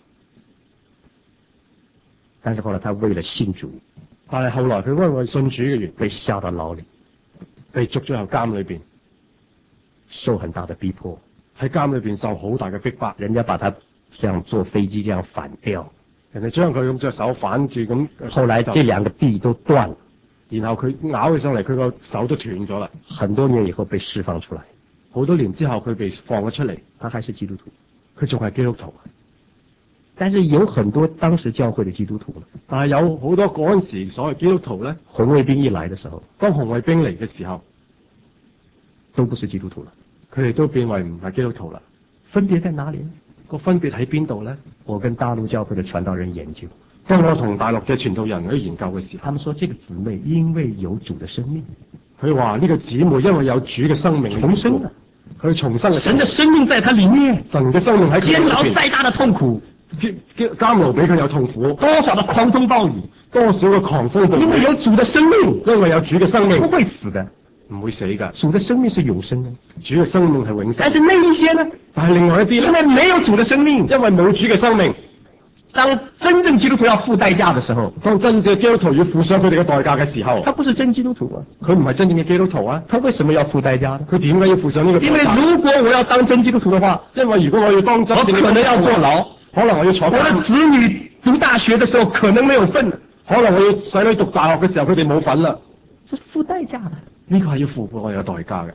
但是後來他為了信主， 但係後來佢因為信主嘅緣， 被下到牢裏， 被捉咗入監裏邊， 受很大的逼迫， 喺監裏邊受好大嘅逼迫。 人家把他像坐飛機這樣反掉， 人哋將佢咁隻手反住咁。 後來這2個臂都斷了， 然後佢咬起上嚟，佢個手都斷咗啦。 很多年以後被釋放出來， 好多年之後佢被放咗出嚟， 他還是基督徒， 佢仲係基督徒。 但是有很多當時教會的基督徒， 但係有好多嗰陣時所謂基督徒咧， 紅衛兵一來的時候， 當紅衛兵嚟嘅時候， 都不是基督徒了， 佢哋都變為唔係基督徒啦。 分別在哪裏呢？ 個分別喺邊度咧？ 我跟大陸教會的傳道人研究， 當我同大陸嘅傳道人去研究嘅時候， 他們說這個姊妹因為有主的生命， 佢話呢個姊妹因為有主嘅生命重生了， 佢重生嘅神的生命在他裏面， 神嘅生命喺佢裏面， 監牢再大的痛苦， 監牢俾佢有痛苦， 多少的狂風暴雨， 多少嘅狂風暴雨， 因為有主的生命， 因為有主嘅生命， 不會死的， 唔會死噶。 主的生命是永生的， 主嘅生命係永生。 但是那一些呢？ 但係另外一啲呢？ 因為沒有主的生命， 因為冇主嘅生命。 當真正基督徒要付代價的時候， 當真正嘅基督徒要付上佢哋嘅代價嘅時候， 他不是真基督徒啊， 佢唔係真正嘅基督徒啊， 他為什麼要付代價呢？ 佢點解要付上呢個代價？ 因為如果我要當真基督徒的話， 因為如果我要當真， 我可能要坐牢， 可能我要坐監。 我的子女讀大學的時候可能沒有份， 可能我要使女讀大學嘅時候佢哋冇份啦， 這是付代價的， 呢個係要付我哋嘅代價嘅。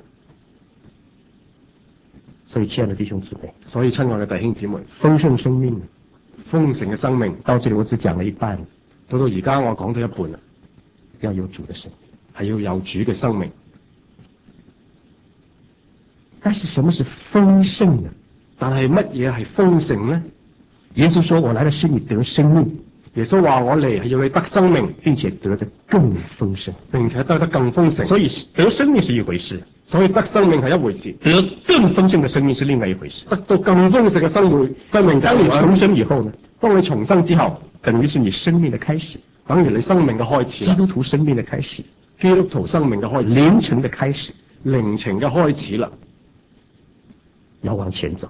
所以親愛的弟兄姊妹， 所以親愛嘅弟兄姊妹， 豐盛生命， 豐盛嘅生命， 到這裡我只講了一半， 到而家我講到一半啦， 要有主的生命， 係要有主嘅生命。 但是什麼是豐盛呢？ 但係乜嘢係豐盛呢？ 耶穌說我來了使你得生命， 耶穌話我嚟係要你得生命， 並且得得更豐盛， 並且得更豐盛。 所以得生命是一回事， 所以得生命係一回事， 得更豐盛的生命是另外一回事。 得到更豐盛嘅生命， 當你重生以後呢？ 當你重生之後， 等於是你生命的開始， 等於你生命嘅開始， 基督徒生命的開始， 基督徒生命嘅開始， 靈程的開始， 靈程嘅開始啦， 要往前走啊，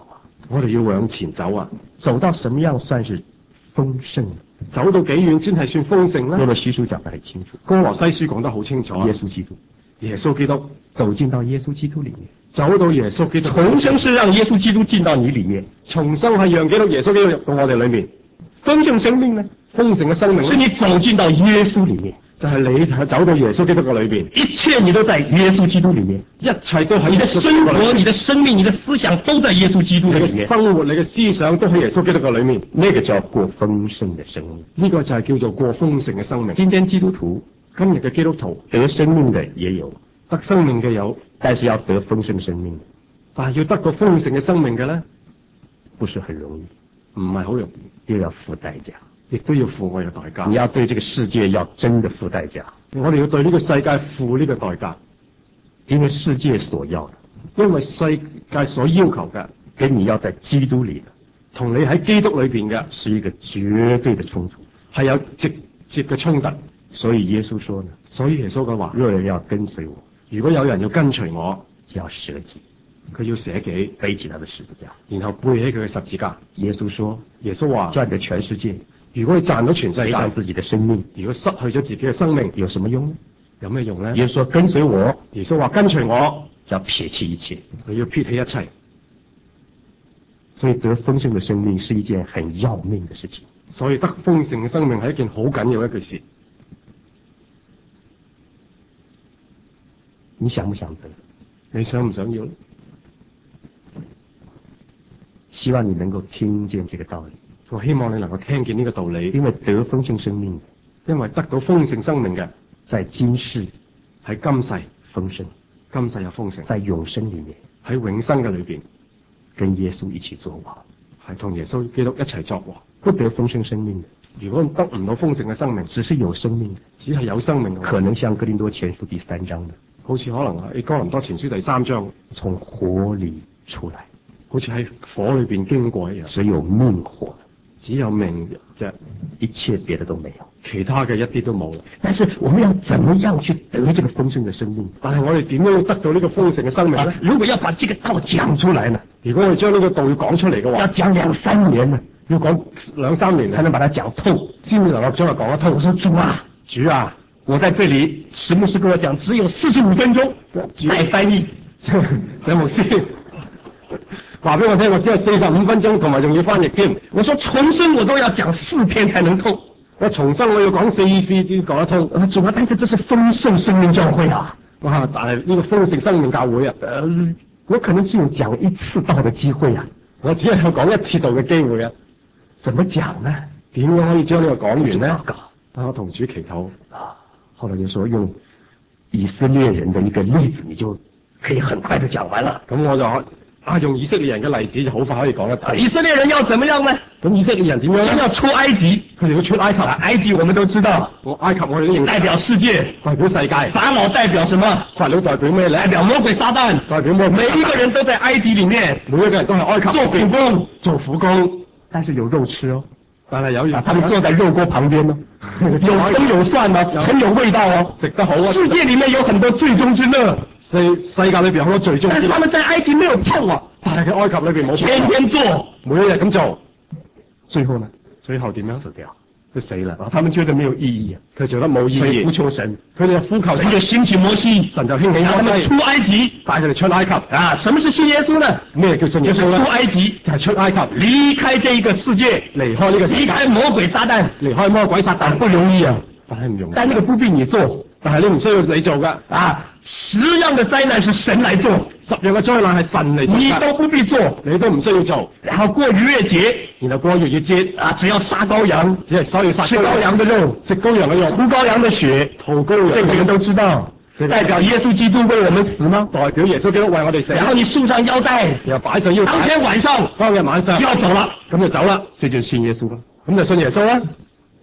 我哋要往前走啊！ 走到什麼樣算是豐盛？ 走到幾遠先係算豐盛呢？ 哥羅西書講得很清楚， 哥羅西書講得好清楚。 耶穌基督， 耶穌基督走進到耶穌基督裏面， 走到耶穌基督。 重生是讓耶穌基督進到你裏面， 重生係讓基督耶穌基督入到我哋裏面。 豐盛生命呢？ 豐盛嘅生命是你走進到耶穌裏面， 就係你走到耶穌基督嘅裏邊， 一切你都在耶穌基督裏面， 一切都喺你的生活、你的生命、你的思想都在耶穌基督裏面。 生活、你嘅思想都喺耶穌基督嘅裏面， 那個叫過豐盛的生命。 呢個就係叫做過豐盛嘅生命。 今天基督徒， 今日嘅基督徒得生命的也有， 得生命嘅有， 但是要得豐盛生命， 但係要得到豐盛嘅生命嘅咧， 不是很容易， 唔係好容易， 又要付代價。 亦都要付我嘅代價。 你要對這個世界要真的付代價， 我哋要對呢個世界付呢個代價， 因為世界所要的， 因為世界所要求嘅， 跟你要在基督裏的， 同你喺基督裏邊嘅， 是一個絕對的衝突， 係有直接嘅衝突。 所以耶穌說呢， 所以耶穌嘅話， 若人要跟隨我， 如果有人要跟隨我， 就要捨己， 佢要捨己， 背起他的十字架， 然後背起佢嘅十字架。 耶穌說， 耶穌話， 賺得全世界， 如果你賺到全世界， 賠上自己的生命， 如果失去咗自己嘅生命， 有什麼用呢？ 有咩用呢？ 耶穌說跟隨我， 耶穌話跟隨我， 就要撇棄一切， 佢要撇棄一切。 所以得豐盛的生命是一件很要命的事情。 所以得豐盛嘅生命係一件好緊要嘅一件事。 你想不想得？ 你想唔想要？ 希望你能夠聽見這個道理。 我希望你能夠聽見呢個道理， 因為得豐盛生命， 因為得到豐盛生命嘅， 在今世喺今世豐盛， 今世有豐盛， 在永生裏面， 喺永生嘅裏邊， 跟耶穌一起作王， 係同耶穌基督一齊作王。 不得豐盛生命， 如果得唔到豐盛嘅生命， 只是有生命， 只係有生命嘅， 可能像哥林多前書第3章的， 好似可能喺哥林多前書第3章， 從火裏出來， 好似喺火裏邊經過一樣， 只有命火， 只有命啫， 一切別的都沒有， 其他嘅一啲都冇。 但是我們要怎麼樣去得這個豐盛的生命？ 但係我哋點樣得到呢個豐盛嘅生命呢？ 如果要把這個道講出來呢？ 如果我哋將呢個道要講出嚟嘅話， 要講2-3年呢， 要講2-3年才能把它講透， 先至能夠將佢講得透。 我說主啊，我在這裏，石牧師跟我講，只有45分鐘，再翻譯， 石牧師話俾我聽，我只有45分鐘，同埋仲要翻譯添。 我說重生我都要講4天才能透， 我重生我要講4次先講得通。 主啊，但是這是豐盛生命教會啊！ 哇，但係呢個豐盛生命教會啊， 我可能只有講1次道嘅機會啊， 我只係有講1次道嘅機會啊， 怎麼講呢？ 點樣可以將呢個講完呢？ 我同主祈禱啊，後來就說用以色列人的一個例子，你就可以很快就講完了。 咁我就用以色列人嘅例子就好快可以講得到。 以色列人要怎麼樣呢？ 咁以色列人點樣？ 要出埃及， 佢哋要出埃及。 埃及我們都知道， 埃及我哋都認識， 代表世界， 代表世界。 法老代表什麼？ 法老代表咩咧？ 代表魔鬼撒旦， 代表魔鬼。 每一個人都在埃及裏面， 每一個人都係埃及做苦工， 做苦工， 但是有肉吃哦。 但係有他們坐在肉鍋旁邊呢，有葱有蒜呢，很有味道哦， 食得好啊。 世界裏面有很多罪中之樂， 世界裏邊有好多罪中之樂。 但是他們在埃及沒有碰啊， 但係佢埃及裏邊冇碰， 天天做， 每一日咁做， 最後呢？ 最後點樣？ 死掉，就死了。 他們覺得沒有意義啊，佢做得冇意義。 呼求神， 佢哋就呼求神，就興起摩西， 神就興起他們出埃及， 帶佢哋出埃及啊！什麼是信耶穌呢？ 咩叫信耶穌？ 就是出埃及， 就係出埃及， 離開這一個世界， 離開呢個世界， 離開魔鬼撒旦， 離開魔鬼撒旦， 不容易啊！ 但係唔容易。 但那個不必你做， 但係你唔需要你做噶啊！10樣的災難是神來做 ，10樣嘅災難係神嚟做， 你都不必做， 你都唔需要做。 然後過逾越節， 然後過逾越節啊，只要殺羔羊， 只係需要殺吃羔羊的肉， 食羔羊嘅肉， 塗羔羊的血， 塗羔羊， 這個人都知道，代表耶穌基督為我們死嗎？ 代表耶穌基督為我哋死。 然後你束上腰帶， 然後擺上腰帶， 當天晚上就要走了， 咁就走啦， 這就是信耶穌啦， 咁就信耶穌啦。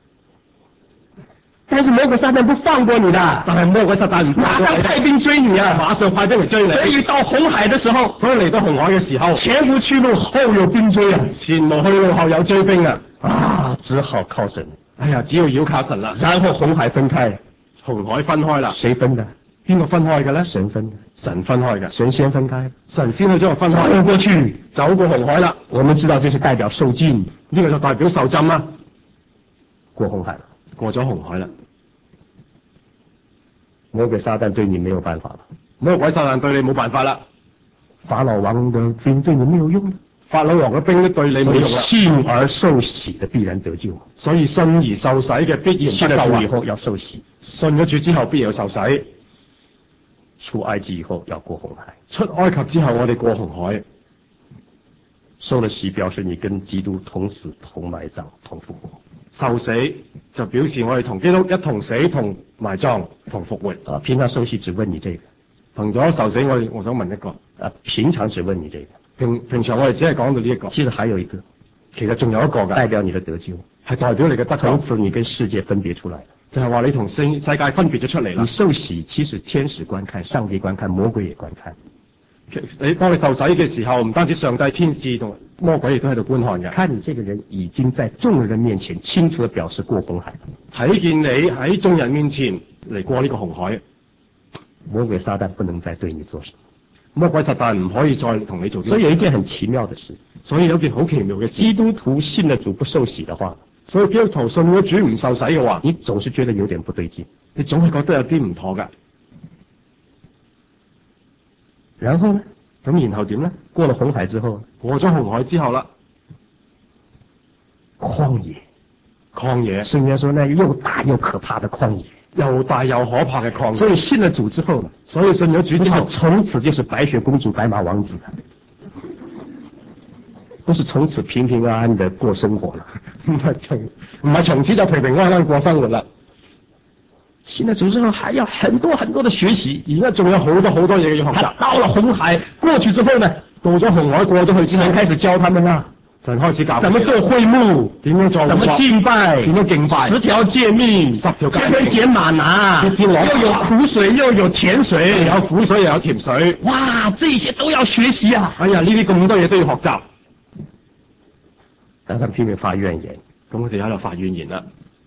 但是魔鬼撒旦不放過你的， 但係魔鬼撒旦唔馬上派兵追你啊！ 馬上派兵嚟追你。 所以到紅海的時候， 所以嚟到紅海嘅時候， 前無去路，後有兵追啊！ 前無去路，後有追兵啊！ 啊，只好靠神。 哎呀，只要倚靠神啦。 然後紅海分開， 紅海分開啦。 誰分的？ 邊個分開嘅咧？ 神分的， 神分開嘅， 神先分開， 神先去將佢分開。 走過去， 走過紅海啦。 我們知道這是代表受浸， 呢個就代表受浸啦。 過紅海了， 過咗紅海啦。 魔鬼撒旦對你沒有辦法了， 魔鬼撒旦對你冇辦法啦。 法老王的兵對你沒有用， 法老王嘅兵都對你冇用啦。 信而受洗的必然得救， 所以信而受洗嘅必然得救。 信了主以後要受洗， 信咗主之後必要受洗。 出埃及以後要過紅海， 出埃及之後我哋過紅海。 受了洗表示你跟基督同死同埋葬同復活。 受死就表示我哋同基督一同死同埋葬同復活。 平常受洗只問你這個， 憑咗受死我想問一個。 平常只問你這個， 平常我哋只係講到呢一個。 其實還有一個， 其實仲有一個㗎， 代表你的得救， 係代表你嘅得救。 從此你跟世界分別出來了， 就係話你同世界分別咗出嚟啦。 你受洗其實天使觀看，上帝觀看，魔鬼也觀看。 當你受洗嘅時候，唔單止上帝、天使同魔鬼亦都喺度觀看嘅。 看你這個人已經在眾人面前清楚地表示過紅海， 睇見你喺眾人面前嚟過呢個紅海， 魔鬼撒旦不能再對你做什麼， 魔鬼撒旦唔可以再同你做。 所以有一件很奇妙的事， 所以有件好奇妙嘅事， 基督徒信了主不受洗的話， 所以基督徒信咗主唔受洗嘅話， 你總是覺得有點不對勁， 你總係覺得有啲唔妥㗎。 然後呢？ 咁然後點呢？ 過了紅海之後， 過咗紅海之後啦， 曠野， 聖經說呢， 又大又可怕的曠野， 又大又可怕嘅曠野。 所以信了主之後， 所以信咗主之後， 從此就是白雪公主、白馬王子，不是從此平平安安的過生活了， 唔係從此就平平安安過生活啦。 信了主之後還要很多很多的學習， 而家仲有好多好多嘢要學習。 到了紅海過去之後呢， 到咗紅海過咗去之後， 開始教他們啦， 神開始教怎麼做會幕， 點樣做， 怎麼敬拜， 點樣敬拜 ，10條誡命 ，10條誡命， 解嗎哪，又有苦水又有甜水， 有苦水又有甜水， 哇，這些都要學習啊！ 哎呀，呢啲咁多嘢都要學習。 但係拼命發怨言， 咁佢哋喺度發怨言啦。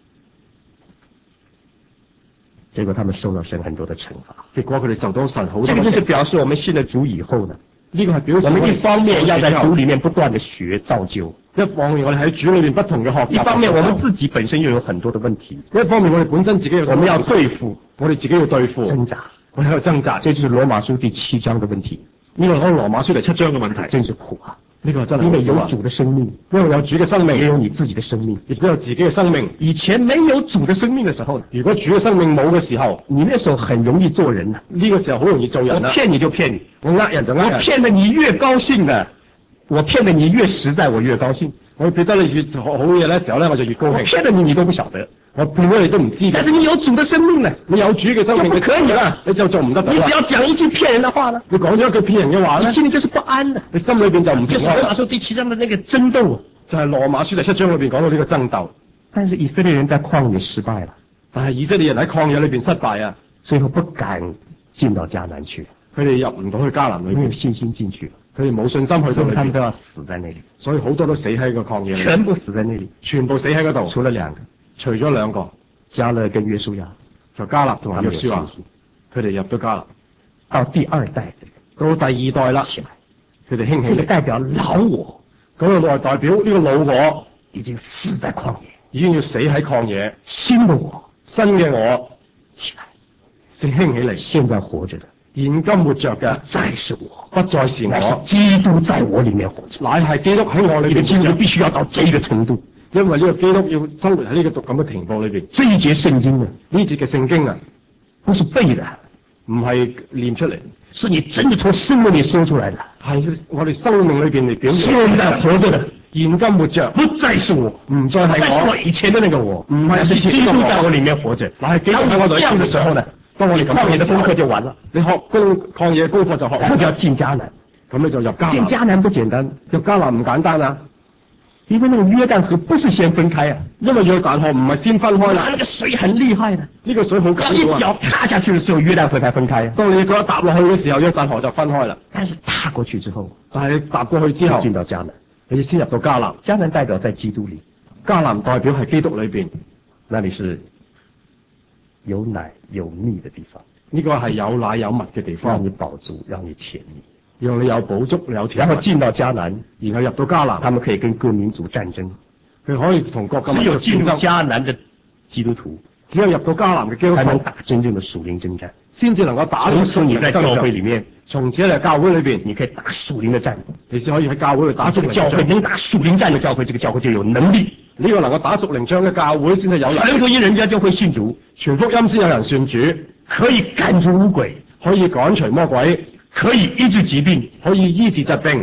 結果他們受到神很多的懲罰， 結果佢哋受到神好多。 這個就是表示我們信了主以後呢， 呢個係表示我們一方面要在主裏面不斷的學造就， 一方面我哋喺主裏面不同嘅學習， 一方面我們自己本身又有很多的問題， 一方面我哋本身自己我們要對付， 我哋自己要對付掙扎， 我哋喺度掙扎。 這就是羅馬書第7章的問題， 呢個係羅馬書第7章嘅問題， 真是苦啊！ 呢個真係因為有主的生命， 因為有主嘅生命， 也有你自己的生命， 亦都有自己嘅生命。 以前沒有主的生命的時候， 如果主嘅生命冇嘅時候， 你那時候很容易做人啊， 呢個時候好容易做人啊。 我騙你就騙你， 我呃人就呃人， 我騙得你越高興的，我騙得你越實在，我越高興。 我覺得你越好嘢咧時候咧，我就越高興。 我騙得你，你都不曉得。 我騙咗你都唔知。 但是你有主的生命呢， 你有主嘅生命， 就可以啦， 你就做唔得到。 你只要講一句騙人的話呢， 你講咗一句騙人嘅話咧， 你心裏就是不安的， 你心裏邊就唔平安。 就是羅馬書第7章的那個爭鬥， 就係羅馬書第7章裏邊講到呢個爭鬥。 但是以色列人在曠野失敗了， 但係以色列人喺曠野裏邊失敗啊， 最後不敢進到迦南去， 佢哋入唔到去迦南裏邊， 沒有信心進去， 佢哋冇信心去到裏邊， 他們都要死在那裏， 所以好多都死喺個曠野裏， 全部死在那裏， 全部死喺嗰度， 除了兩個， 除咗兩個。 迦勒跟約書亞， 就迦勒同埋約書亞，佢哋入咗迦勒。 到第二代， 到第二代啦，佢哋興起。呢個代表老我， 嗰個係代表呢個老我已經死在曠野， 已經要死喺曠野。 新的我， 新嘅我起來， 正興起嚟。 現在活着的， 現今活着嘅， 再是我， 不再是我， 基督在我裏面活着， 乃係基督喺我裏邊。 基督必須要到這個程度。 因為呢個基督要生活喺呢個咁嘅情況裏邊。 這一節聖經啊， 呢節嘅聖經啊， 不是背的， 唔係念出嚟， 是你真的從生命裏說出來的。 係我哋生命裏邊嚟表現。 現在活着的， 現今活着， 不再是我， 唔再係我以前的那個我， 唔係以前基督在我裏面活着。 嗱，係基督喺我度。 這樣的時候呢， 當我哋曠野的功課就完了。 你學曠野功課就學完， 然後就要進迦南， 咁你就入迦南。 進迦南不簡單， 入迦南唔簡單啊！ 因為那個約旦河不是先分開啊， 因為約旦河唔係先分開啦。 那個水很厲害的， 呢個水好緊要啊！ 一腳踏下去的時候，約旦河才分開啊。 當你腳踏落去嘅時候，約旦河就分開啦。 但是踏過去之後， 但係你踏過去之後， 進到迦南， 你先入到迦南。 迦南代表在基督裏， 迦南代表係基督裏邊， 那裡是有奶有蜜的地方。 呢個係有奶有蜜嘅地方， 讓你飽足，讓你甜蜜， 讓你有飽足，你有甜蜜。 然後進到迦南， 然後入到迦南， 他們可以跟各民族戰爭。 佢可以同各個民族只有進入戰爭。 迦南的基督徒， 只有入到迦南嘅基督才能徒， 打真正的屬靈征戰。 先至能夠打從此你在教會裏面， 從此喺教會裏邊， 你可以打屬靈的戰。 你先可以喺教會裏打屬靈教會仗。 能打屬靈戰的教會，這個教會就有能力。 呢個能夠打屬靈仗嘅教會先係有能力。 傳福音人家就會信主， 傳福音先有人信主， 可以趕出污鬼， 可以趕除魔鬼， 可以醫治疾病， 可以醫治疾病。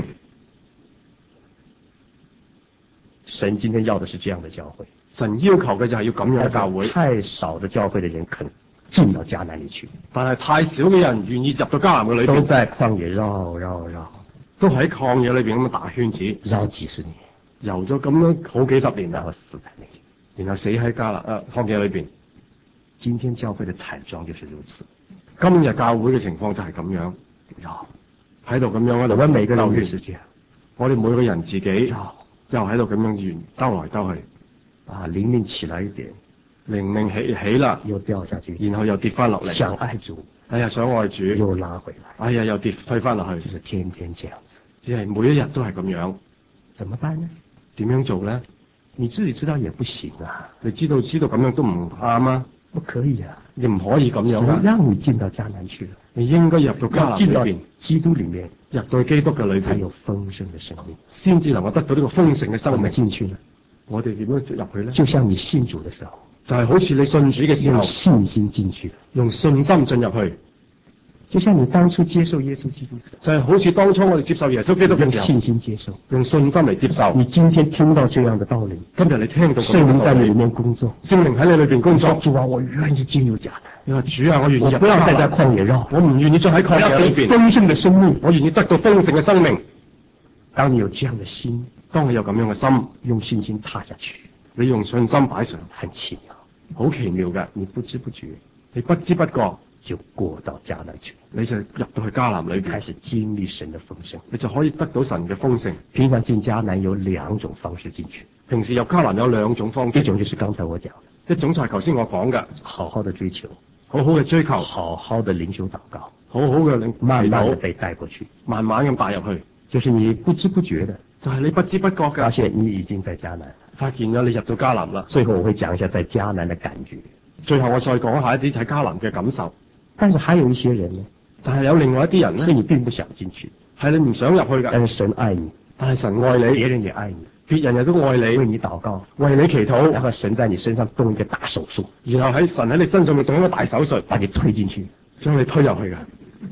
神今天要的是這樣的教會。 神要求嘅就係要咁樣嘅教會。 太少的教會的人肯進到迦南裏去， 但係太少嘅人願意入到迦南嘅裏邊， 都在曠野繞， 都喺曠野裏邊咁樣打圈子， 繞幾十年， 遊咗咁樣好幾十年啦， 然後死在那裏， 然後死喺曠野裏邊。 今天教會的慘狀就是如此。 今日教會嘅情況就係咁樣，喺度咁樣喺度。 我們每個人也是這樣， 我哋每個人自己又喺度咁樣兜來兜去。 靈命起來一點， 靈命起啦， 又掉下去， 然後又跌翻落嚟。 想愛主， 哎呀想愛主， 又拉回來， 哎呀又跌退翻落去。 就是天天這樣子， 只係每一日都係咁樣。 怎麼辦呢？ 點樣做咧？ 你自己知道也不行啊， 你知道咁樣都唔啱啊， 不可以啊， 你唔可以咁樣啊。 讓你進到迦南去了， 你應該入到迦南裏邊， 基督裏面， 入到基督嘅裏邊， 才有豐盛嘅生命， 先至能夠得到呢個豐盛嘅生命。 進去呢？ 我哋點樣入去咧？ 就像你信主嘅時候， 就係好似你信主嘅時候， 用信心進去， 用信心進入去。 就像你當初接受耶穌基督， 就係好似當初我哋接受耶穌基督嘅時候， 用信心接受， 用信心嚟接受。 你今天聽到這樣的道理， 今日你聽到聖靈在你裏面工作， 聖靈喺你裏邊工作。 主啊，我願意進入迦南。 你話主啊，我願意入。 不要再在曠野繞， 我唔願意再喺曠野裏邊。 豐盛的生命， 我願意得到豐盛嘅生命。 當你有這樣的心， 當你有咁樣嘅心， 用信心踏下去， 你用信心擺上， 很奇妙， 好奇妙嘅。 你不知不覺， 你不知不覺就過到迦南去， 你就入到去迦南裏邊， 開始經歷神的豐盛， 你就可以得到神嘅豐盛。 平常進迦南有兩種方式進去， 平時入迦南有兩種方式， 一種就是剛才我講， 一種就係頭先我講嘅， 好好的追求， 好好嘅追求， 好好的靈修禱告， 好好嘅慢慢的被帶過去， 慢慢咁帶入去， 就是你不知不覺的， 就係你不知不覺嘅發現你已經在迦南， 發現咗你入到迦南啦。 最後我會講一下在迦南的感覺， 最後我再講一下一啲喺迦南嘅感受。 但是還有一些人呢， 但係有另外一啲人呢， 是你並不想進去， 係你唔想入去㗎， 但是神愛你， 但係神愛你， 別人也愛你， 別人亦都愛你， 為你禱告， 為你祈禱， 然後神在你身上動一個大手術， 然後神喺你身上面動一個大手術， 把你推進去， 將你推入去嘅。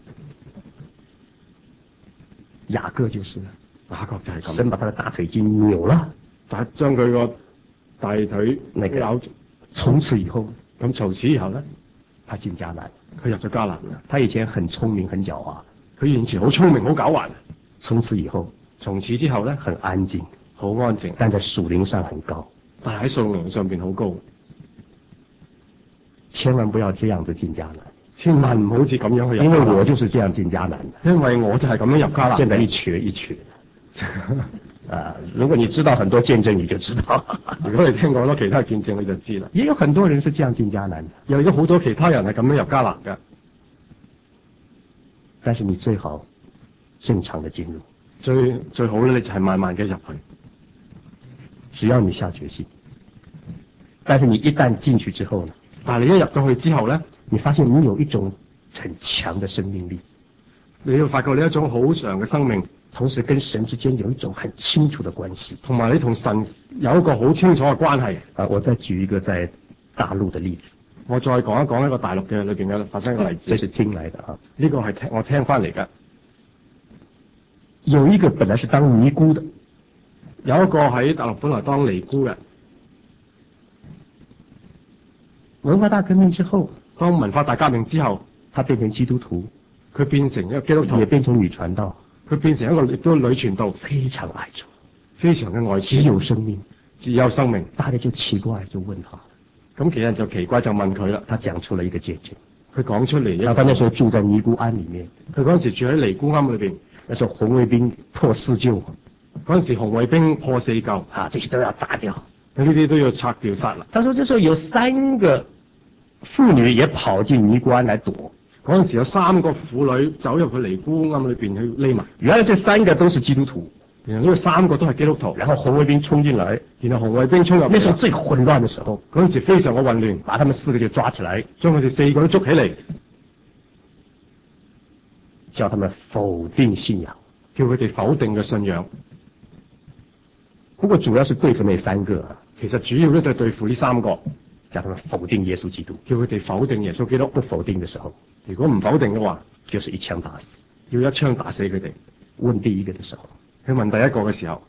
雅各就是啦， 雅各就係咁， 神把他的大腿筋扭了， 但係將佢個大腿咬， 從此以後， 咁從此以後咧， 他進迦南， 佢入咗迦南。 他以前很聰明很狡猾， 佢以前好聰明好狡猾， 從此以後， 從此之後咧， 很安靜， 好安靜， 但在屬靈上很高， 但係喺屬靈上邊好高。 千萬不要這樣子進迦南， 千萬唔好似咁樣去入迦南， 因為我就是這樣進迦南的， 因為我就係咁樣入迦南， 現在一瘸一瘸。如果你知道很多見證，你就知道。 如果你聽過好多其他見證，你就知啦。 也有很多人是這樣進迦南的， 又有好多其他人係咁樣入迦南嘅。 但是你最好正常的進入， 最好咧，你就係慢慢嘅入去。 只要你下決心。但是你一旦進去之後呢？ 但係你一入到去之後咧， 你發現你有一種很強的生命力， 你要發覺你一種好長嘅生命。 同時跟神之間有一種很清楚的關係， 同埋你同神有一個好清楚嘅關係。 我再舉一個在大陸的例子， 我再講一講一個大陸嘅裏邊嘅發生嘅例子。 這是聽來的啊， 呢個係我聽翻嚟嘅。 有一個本來是當尼姑的， 有一個喺大陸本來當尼姑嘅。 文化大革命之後， 當文化大革命之後， 他變成基督徒， 佢變成一個基督徒， 也變成女傳道。 佢變成一個亦都女傳道， 非常愛主， 非常嘅愛主， 只有生命， 只有生命。 大家就奇怪，就問他， 咁其他人就奇怪就問佢啦。 他講出了一個見證， 佢講出嚟。 他那時候住在尼姑庵裏面， 佢嗰陣時住喺尼姑庵裏邊。 那時候紅衛兵破四舊， 嗰陣時紅衛兵破四舊， 這些都要炸掉， 呢啲都要拆掉殺啦。 他說這時候有3個婦女也跑進尼姑庵來躲。 嗰陣時有3個婦女走入去尼姑庵裏邊去匿埋。 原來這3個都是基督徒， 原來呢個3個都係基督徒。 然後紅衛兵衝進來， 然後紅衛兵衝入， 那時候最混亂的時候， 嗰陣時非常嘅混亂， 把他們4個就抓起來， 將佢哋4個都捉起嚟， 叫他們否定信仰， 叫佢哋否定嘅信仰。 不過主要是對付那3個， 其實主要咧就係對付呢3個， 叫他們否定耶穌基督， 叫佢哋否定耶穌基督。 不否定的時候， 如果唔否定嘅話， 就是一槍打死， 要一槍打死佢哋。 問第一個的時候， 佢問第一個嘅時候，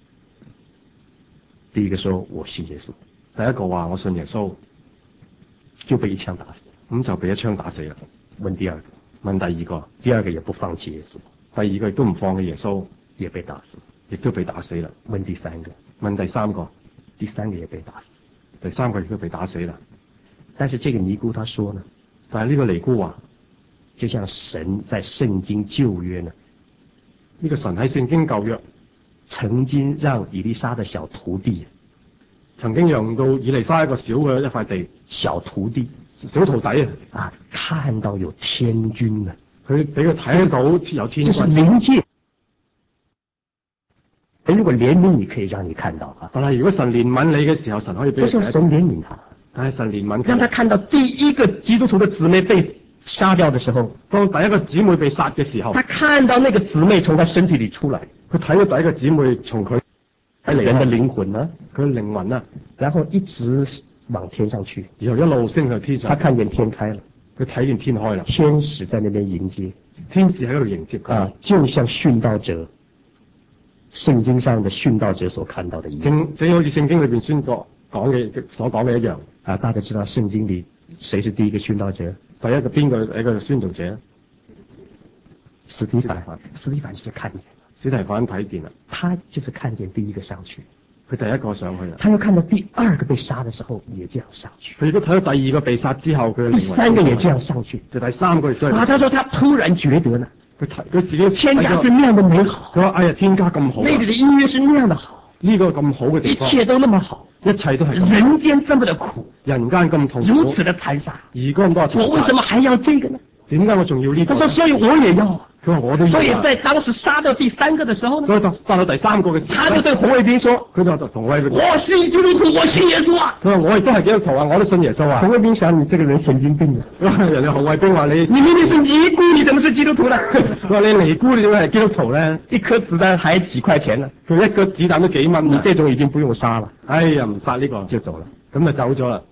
第一個說我信耶穌， 第一個話我信耶穌， 就被一槍打死， 咁就被一槍打死啦。 問第二個， 問第二個， 第二個也不放棄耶穌， 第二個亦都唔放棄耶穌， 也被打死， 亦都被打死啦。 問第三個， 問第三個， 第三個也被打死， 第三個亦都被打死啦。 但是這個尼姑他說呢， 但係呢個尼姑話， 就像神在聖經舊約呢， 呢個神喺聖經舊約曾經讓以利沙的小徒弟， 曾經讓到以利沙一個小嘅一塊地， 小徒弟， 小徒弟啊，看到有天軍啊， 佢俾佢睇到有天軍， 就是靈界。如果憐憫你，可以讓你看到啊。 但係如果神憐憫你嘅時候，神可以俾你睇。 神憐憫他， 但係神憐憫佢， 讓他看到第一個基督徒的姊妹被殺掉的時候， 當第一個姊妹被殺嘅時候， 他看到那個姊妹從他身體裏出來， 佢睇到第一個姊妹從佢人的靈魂呢， 佢嘅靈魂啊， 然後一直往天上去， 然後一路升上天上， 他看見天開了， 佢睇見天開啦， 天使在那邊迎接， 天使喺度迎接佢， 啊，就像殉道者，聖經上的殉道者所看到的一樣， 正好似聖經裏邊宣講嘅所講嘅一樣。 啊，大家知道聖經裏誰是第一個殉道者？ 第一個邊個一個宣道者？ 司提反，司提反就是看見， 司提反睇見啦， 他就是看見第一個上去， 佢第一個上去啦， 他又看到第二個被殺的時候也這樣上去， 佢亦都睇到第二個被殺之後佢第三個也這樣上去， 就第三個亦都係。 他說他突然覺得呢， 佢自己天家是那樣的美好， 佢話哎呀天家咁好， 那裏的音樂是那樣的好， 呢個咁好嘅地方， 一切都那麼好， 一切都係人間這麼的苦， 人間咁痛苦， 如此的殘殺， 而咁多， 我為什麼還要這個呢？ 點解我仲要呢個？ 他說所以我也要。 佢話我都要。 所以在當時殺掉第三個的時候呢， 所以殺到第三個嘅時候， 他就對紅衛兵說： 佢就同紅衛兵， 我是基督徒，我信耶穌啊！ 佢話我亦都係基督徒啊，我都信耶穌啊。 紅衛兵想你這個人神經病啊！ 人哋紅衛兵話你明明是尼姑，你怎麼是基督徒呢？ 佢話你尼姑，你點解係基督徒咧？ 一顆子彈還幾塊錢呢？ 佢一個子彈都幾蚊， 你這種已經不用殺了。 哎呀，唔殺呢個就走了， 咁就走咗啦。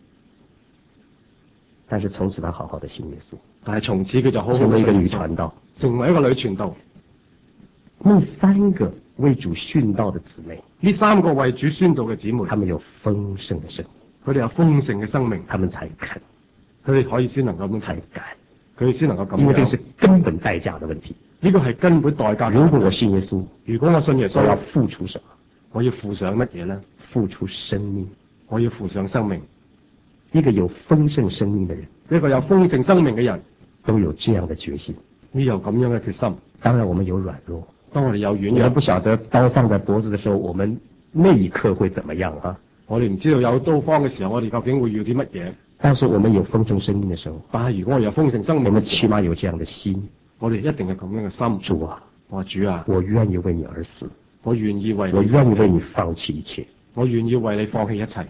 但是從此他好好的信耶穌， 但係從此佢就好好成為一個女傳道， 成為一個女傳道。 那三個為主殉道的姊妹， 呢三個為主殉道嘅姊妹， 他們有豐盛的生命， 佢哋有豐盛嘅生命， 他們才肯， 佢哋可以先能夠咁才敢，佢哋先能夠咁樣。 因為這是根本代價的問題， 呢個係根本代價。 如果我信耶穌， 如果我信耶穌， 我要付出什麼？ 我要付上乜嘢呢？ 付出生命， 我要付上生命。 一個有豐盛生命的人， 一個有豐盛生命嘅人， 都有這樣的決心， 呢有咁樣嘅決心。 當然我們有軟弱， 當我哋有軟弱， 我們不曉得刀放在脖子的時候，我們那一刻會怎麼樣啊？ 我哋唔知道有刀鋒嘅時候，我哋究竟會要啲乜嘢？ 但是我們有豐盛生命的時候， 但係如果我有豐盛生命， 我們起碼有這樣的心， 我哋一定係咁樣嘅心。 主啊， 我話主啊， 我願意為你而死， 我願意為你， 我願意為你放棄一切， 我願意為你放棄一切。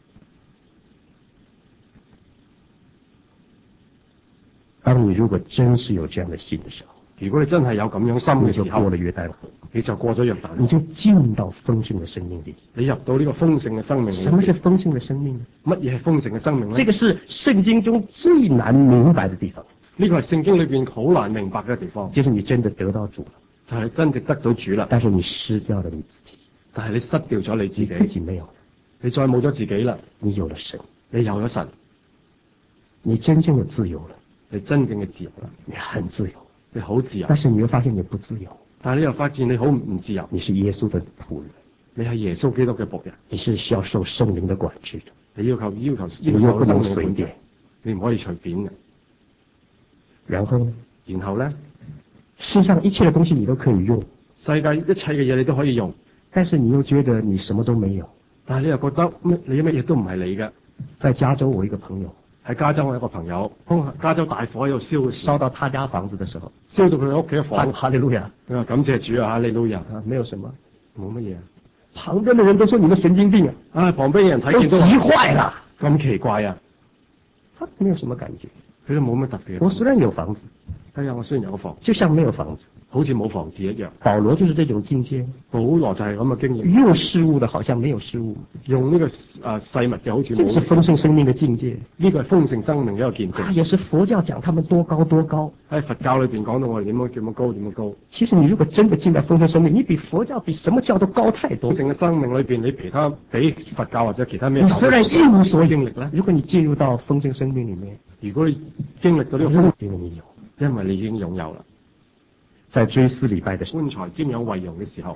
當你如果真是有這樣的心的時候， 如果你真係有咁樣心嘅時候， 你就過了約旦河， 你就過咗約旦， 你就進到豐盛的生命裏。 你入到呢個豐盛嘅生命裏。 什麼是豐盛的生命呢？ 乜嘢係豐盛嘅生命呢？ 這個是聖經中最難明白的地方。 呢個係聖經裏邊好難明白嘅地方。 就是你真的得到主了， 就係真正得到主啦。 但是你失掉了你自己， 但係你失掉咗你自己， 你自己沒有， 你再冇咗自己啦。 你有了神， 你有咗神， 你真正的自由了。 你真正嘅自由啦， 你很自由， 你好自由。 但是你又發現你不自由， 但係你又發現你好唔自由。 你是耶穌的僕人， 你係耶穌基督嘅僕人， 你是需要受聖靈的管制的。 你要求你又不能隨便， 你唔可以隨便嘅。 然後呢？ 然後咧， 世上一切的東西你都可以用， 世界一切嘅嘢你都可以用， 但是你又覺得你什麼都沒有， 但係你又覺得你乜嘢都唔係你嘅。 在加州我一個朋友。 喺加州我有一個朋友，加州大火喺度燒嘅時候， 燒到他家房子的時候， 燒到佢屋企嘅房， 哈利路亞， 佢話感謝主啊，哈利路亞， 沒有什麼， 冇乜嘢。 旁邊的人都說你們神經病啊， 旁邊嘅人睇見都急壞了， 咁奇怪啊， 他沒有什麼感覺， 佢都冇乜特別。 我雖然有房子， 哎呀，我雖然有個房， 就像沒有房子， 好似冇房子一樣。 保羅就是這種境界， 保羅就係咁嘅經驗， 用事物的好像沒有事物， 用呢個世物嘅好似冇。 這是豐盛生命的境界， 呢個係豐盛生命嘅一個見證。 也是佛教講他們多高多高， 喺佛教裏邊講到我哋點樣高點樣高。 其實你如果真的進到豐盛生命，你比佛教比什麼教都高太多。 豐盛嘅生命裏邊，你比佛教或者其他咩？ 你雖然一無所經歷咧， 如果你進入到豐盛生命裏面， 如果你經歷到呢個豐盛， 因為你有， 因為你已經擁有啦。 在追思禮拜的時候， 棺材瞻仰遺容嘅時候，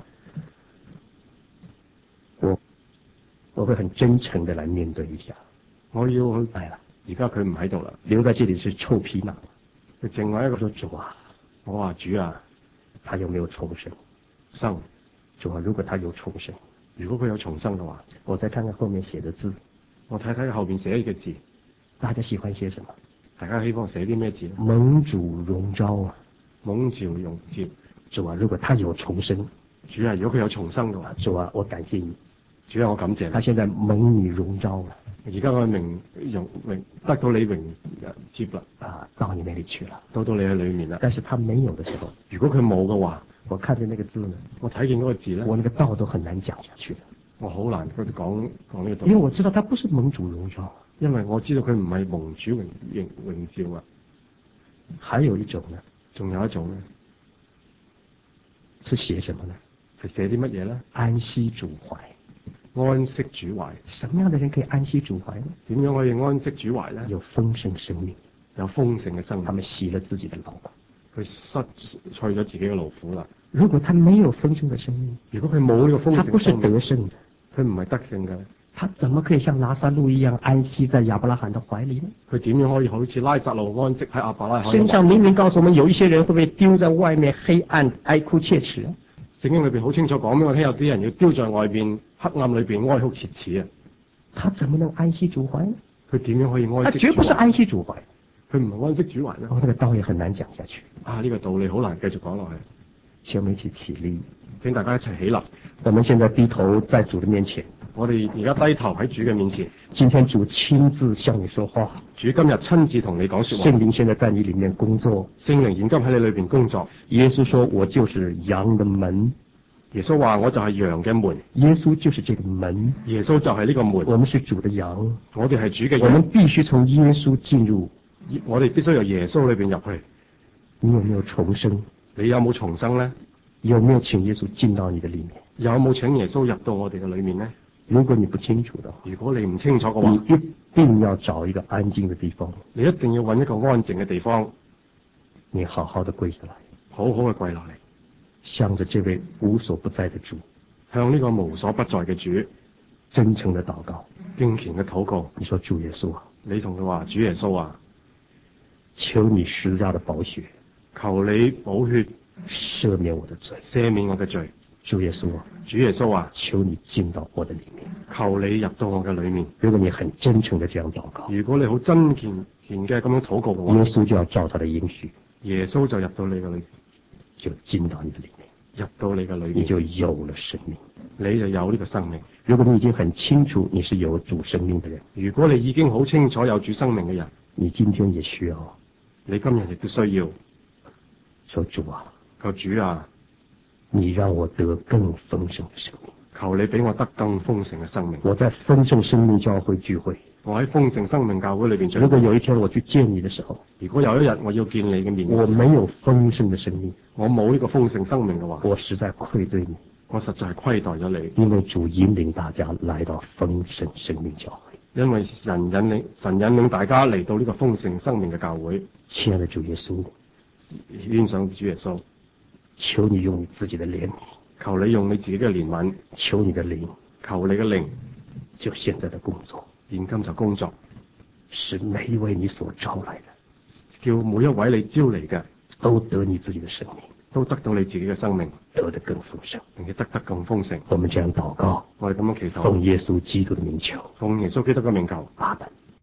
我會很真誠地來面對一下。 我要去， 係啦， 而家佢唔喺度啦， 留在這裡是臭皮囊。 佢淨係一個說主啊， 我話主啊， 他有沒有重生？主啊，如果他有重生， 如果佢有重生嘅話， 我再看看後面寫的字， 我睇睇後邊寫嘅字， 大家喜歡寫什麼？ 大家希望寫啲咩字？ 蒙主榮召啊！ 蒙召榮召， 主啊，如果他有重生， 主啊，如果佢有重生嘅話， 主啊，我感謝你， 主啊，我感謝你。 他現在蒙你榮召了， 而家我榮得到你榮接啦， 到你那裡去了， 到你喺裏面啦。 但是他沒有的時候， 如果佢冇嘅話， 我看見那個字呢， 我睇見嗰個字咧， 我那個道都很難講下去， 我好難佢講呢個道， 因為我知道他不是蒙主榮召， 因為我知道佢唔係蒙主榮召啊。 還有一種呢， 仲有一種呢， 是寫什麼呢？ 係寫啲乜嘢咧？ 安息主懷， 安息主懷。什麼樣的人可以安息主懷呢？ 點樣可以安息主懷咧？ 有豐盛生命， 有豐盛嘅生命。 他們息了自己的勞苦， 佢失去咗自己嘅勞苦啦。 如果他沒有豐盛嘅生命， 如果佢冇呢個豐盛，他不是得勝的， 佢唔係得勝嘅。 他怎麼可以像拉撒路一樣安息在亞伯拉罕的懷裡呢？ 佢點樣可以好似拉撒路安息喺亞伯拉罕？ 聖經明明告訴我們，有一些人會被丟在外面黑暗哀哭切齒。 聖經裏邊好清楚講俾我聽，有啲人要丟在外邊黑暗裏邊哀哭切齒啊！ 他怎麼能安息主懷呢？ 佢點樣可以安息主懷？ 他絕不是安息主懷， 佢唔係安息主懷呢？ 那個道理很難講下去。 呢個道理好難繼續講落去。 請我們一起起立， 請大家一齊起立。 我們現在低頭在主的面前。 我哋而家低頭喺主嘅面前。 今天主親自向你說話， 主今日親自同你講說話。 聖靈現在在你裡面工作， 聖靈現今喺你裏邊工作。 耶穌說：我就是羊的門。 耶穌話：我就係羊嘅門。 耶穌就是這個門。 耶穌就係呢個門。 我們是主的羊， 我哋係主嘅羊。 我們必須從耶穌進入， 我哋必須由耶穌裏邊入去。 你有沒有重生？ 你有冇重生呢？ 有沒有請耶穌進到你的裡面？ 有冇請耶穌入到我哋嘅裡面呢？ 如果你不清楚的話， 如果你唔清楚嘅話， 你一定要找一個安靜的地方。 你一定要揾一個安靜嘅地方， 你好好的跪下來， 好好嘅跪落嚟， 向着這位無所不在的主， 向呢個無所不在嘅主， 真誠的禱告， 敬虔嘅禱告。 你說主耶穌啊， 你同佢話主耶穌啊， 求你十字架的寶血， 求你寶血赦免我的罪， 赦免我嘅罪。 主耶穌啊， 主耶穌啊， 求你進到我的裡面， 求你入到我嘅裡面。 如果你很真誠的這樣禱告， 如果你好真虔嘅咁樣禱告嘅話， 耶穌就要照他的應許， 耶穌就入到你嘅裡面， 就進到你的裡面， 入到你嘅裡面， 你就有了生命， 你就有呢個生命。 如果你已經很清楚你是有主生命的人， 如果你已經好清楚有主生命嘅人， 你今天也需要， 你今日亦都需要說主啊， 求主啊， 你讓我得更豐盛的生命， 求你俾我得更豐盛嘅生命。 我在豐盛生命教會聚會， 我喺豐盛生命教會裏邊聚會。 如果有一天我去見你的時候， 如果有一日我要見你嘅面， 我沒有豐盛的生命， 我冇呢個豐盛生命嘅話， 我實在愧對你， 我實在係虧待咗你。 因為主引領大家來到豐盛生命教會， 因為神引領大家嚟到呢個豐盛生命嘅教會。 親愛的主耶穌， 獻上主耶穌， 求你用你自己的憐憫， 求你用你自己嘅憐憫， 求你的靈， 求你嘅靈， 就現在的工作， 現今就工作， 使每一位你所招來的， 叫每一位你招嚟嘅， 都得你自己的生命， 都得到你自己嘅生命， 得得更豐盛， 並且得更豐盛。 我們這樣禱告， 我哋咁樣祈禱， 奉耶穌基督的名求， 奉耶穌基督嘅名求， 阿門。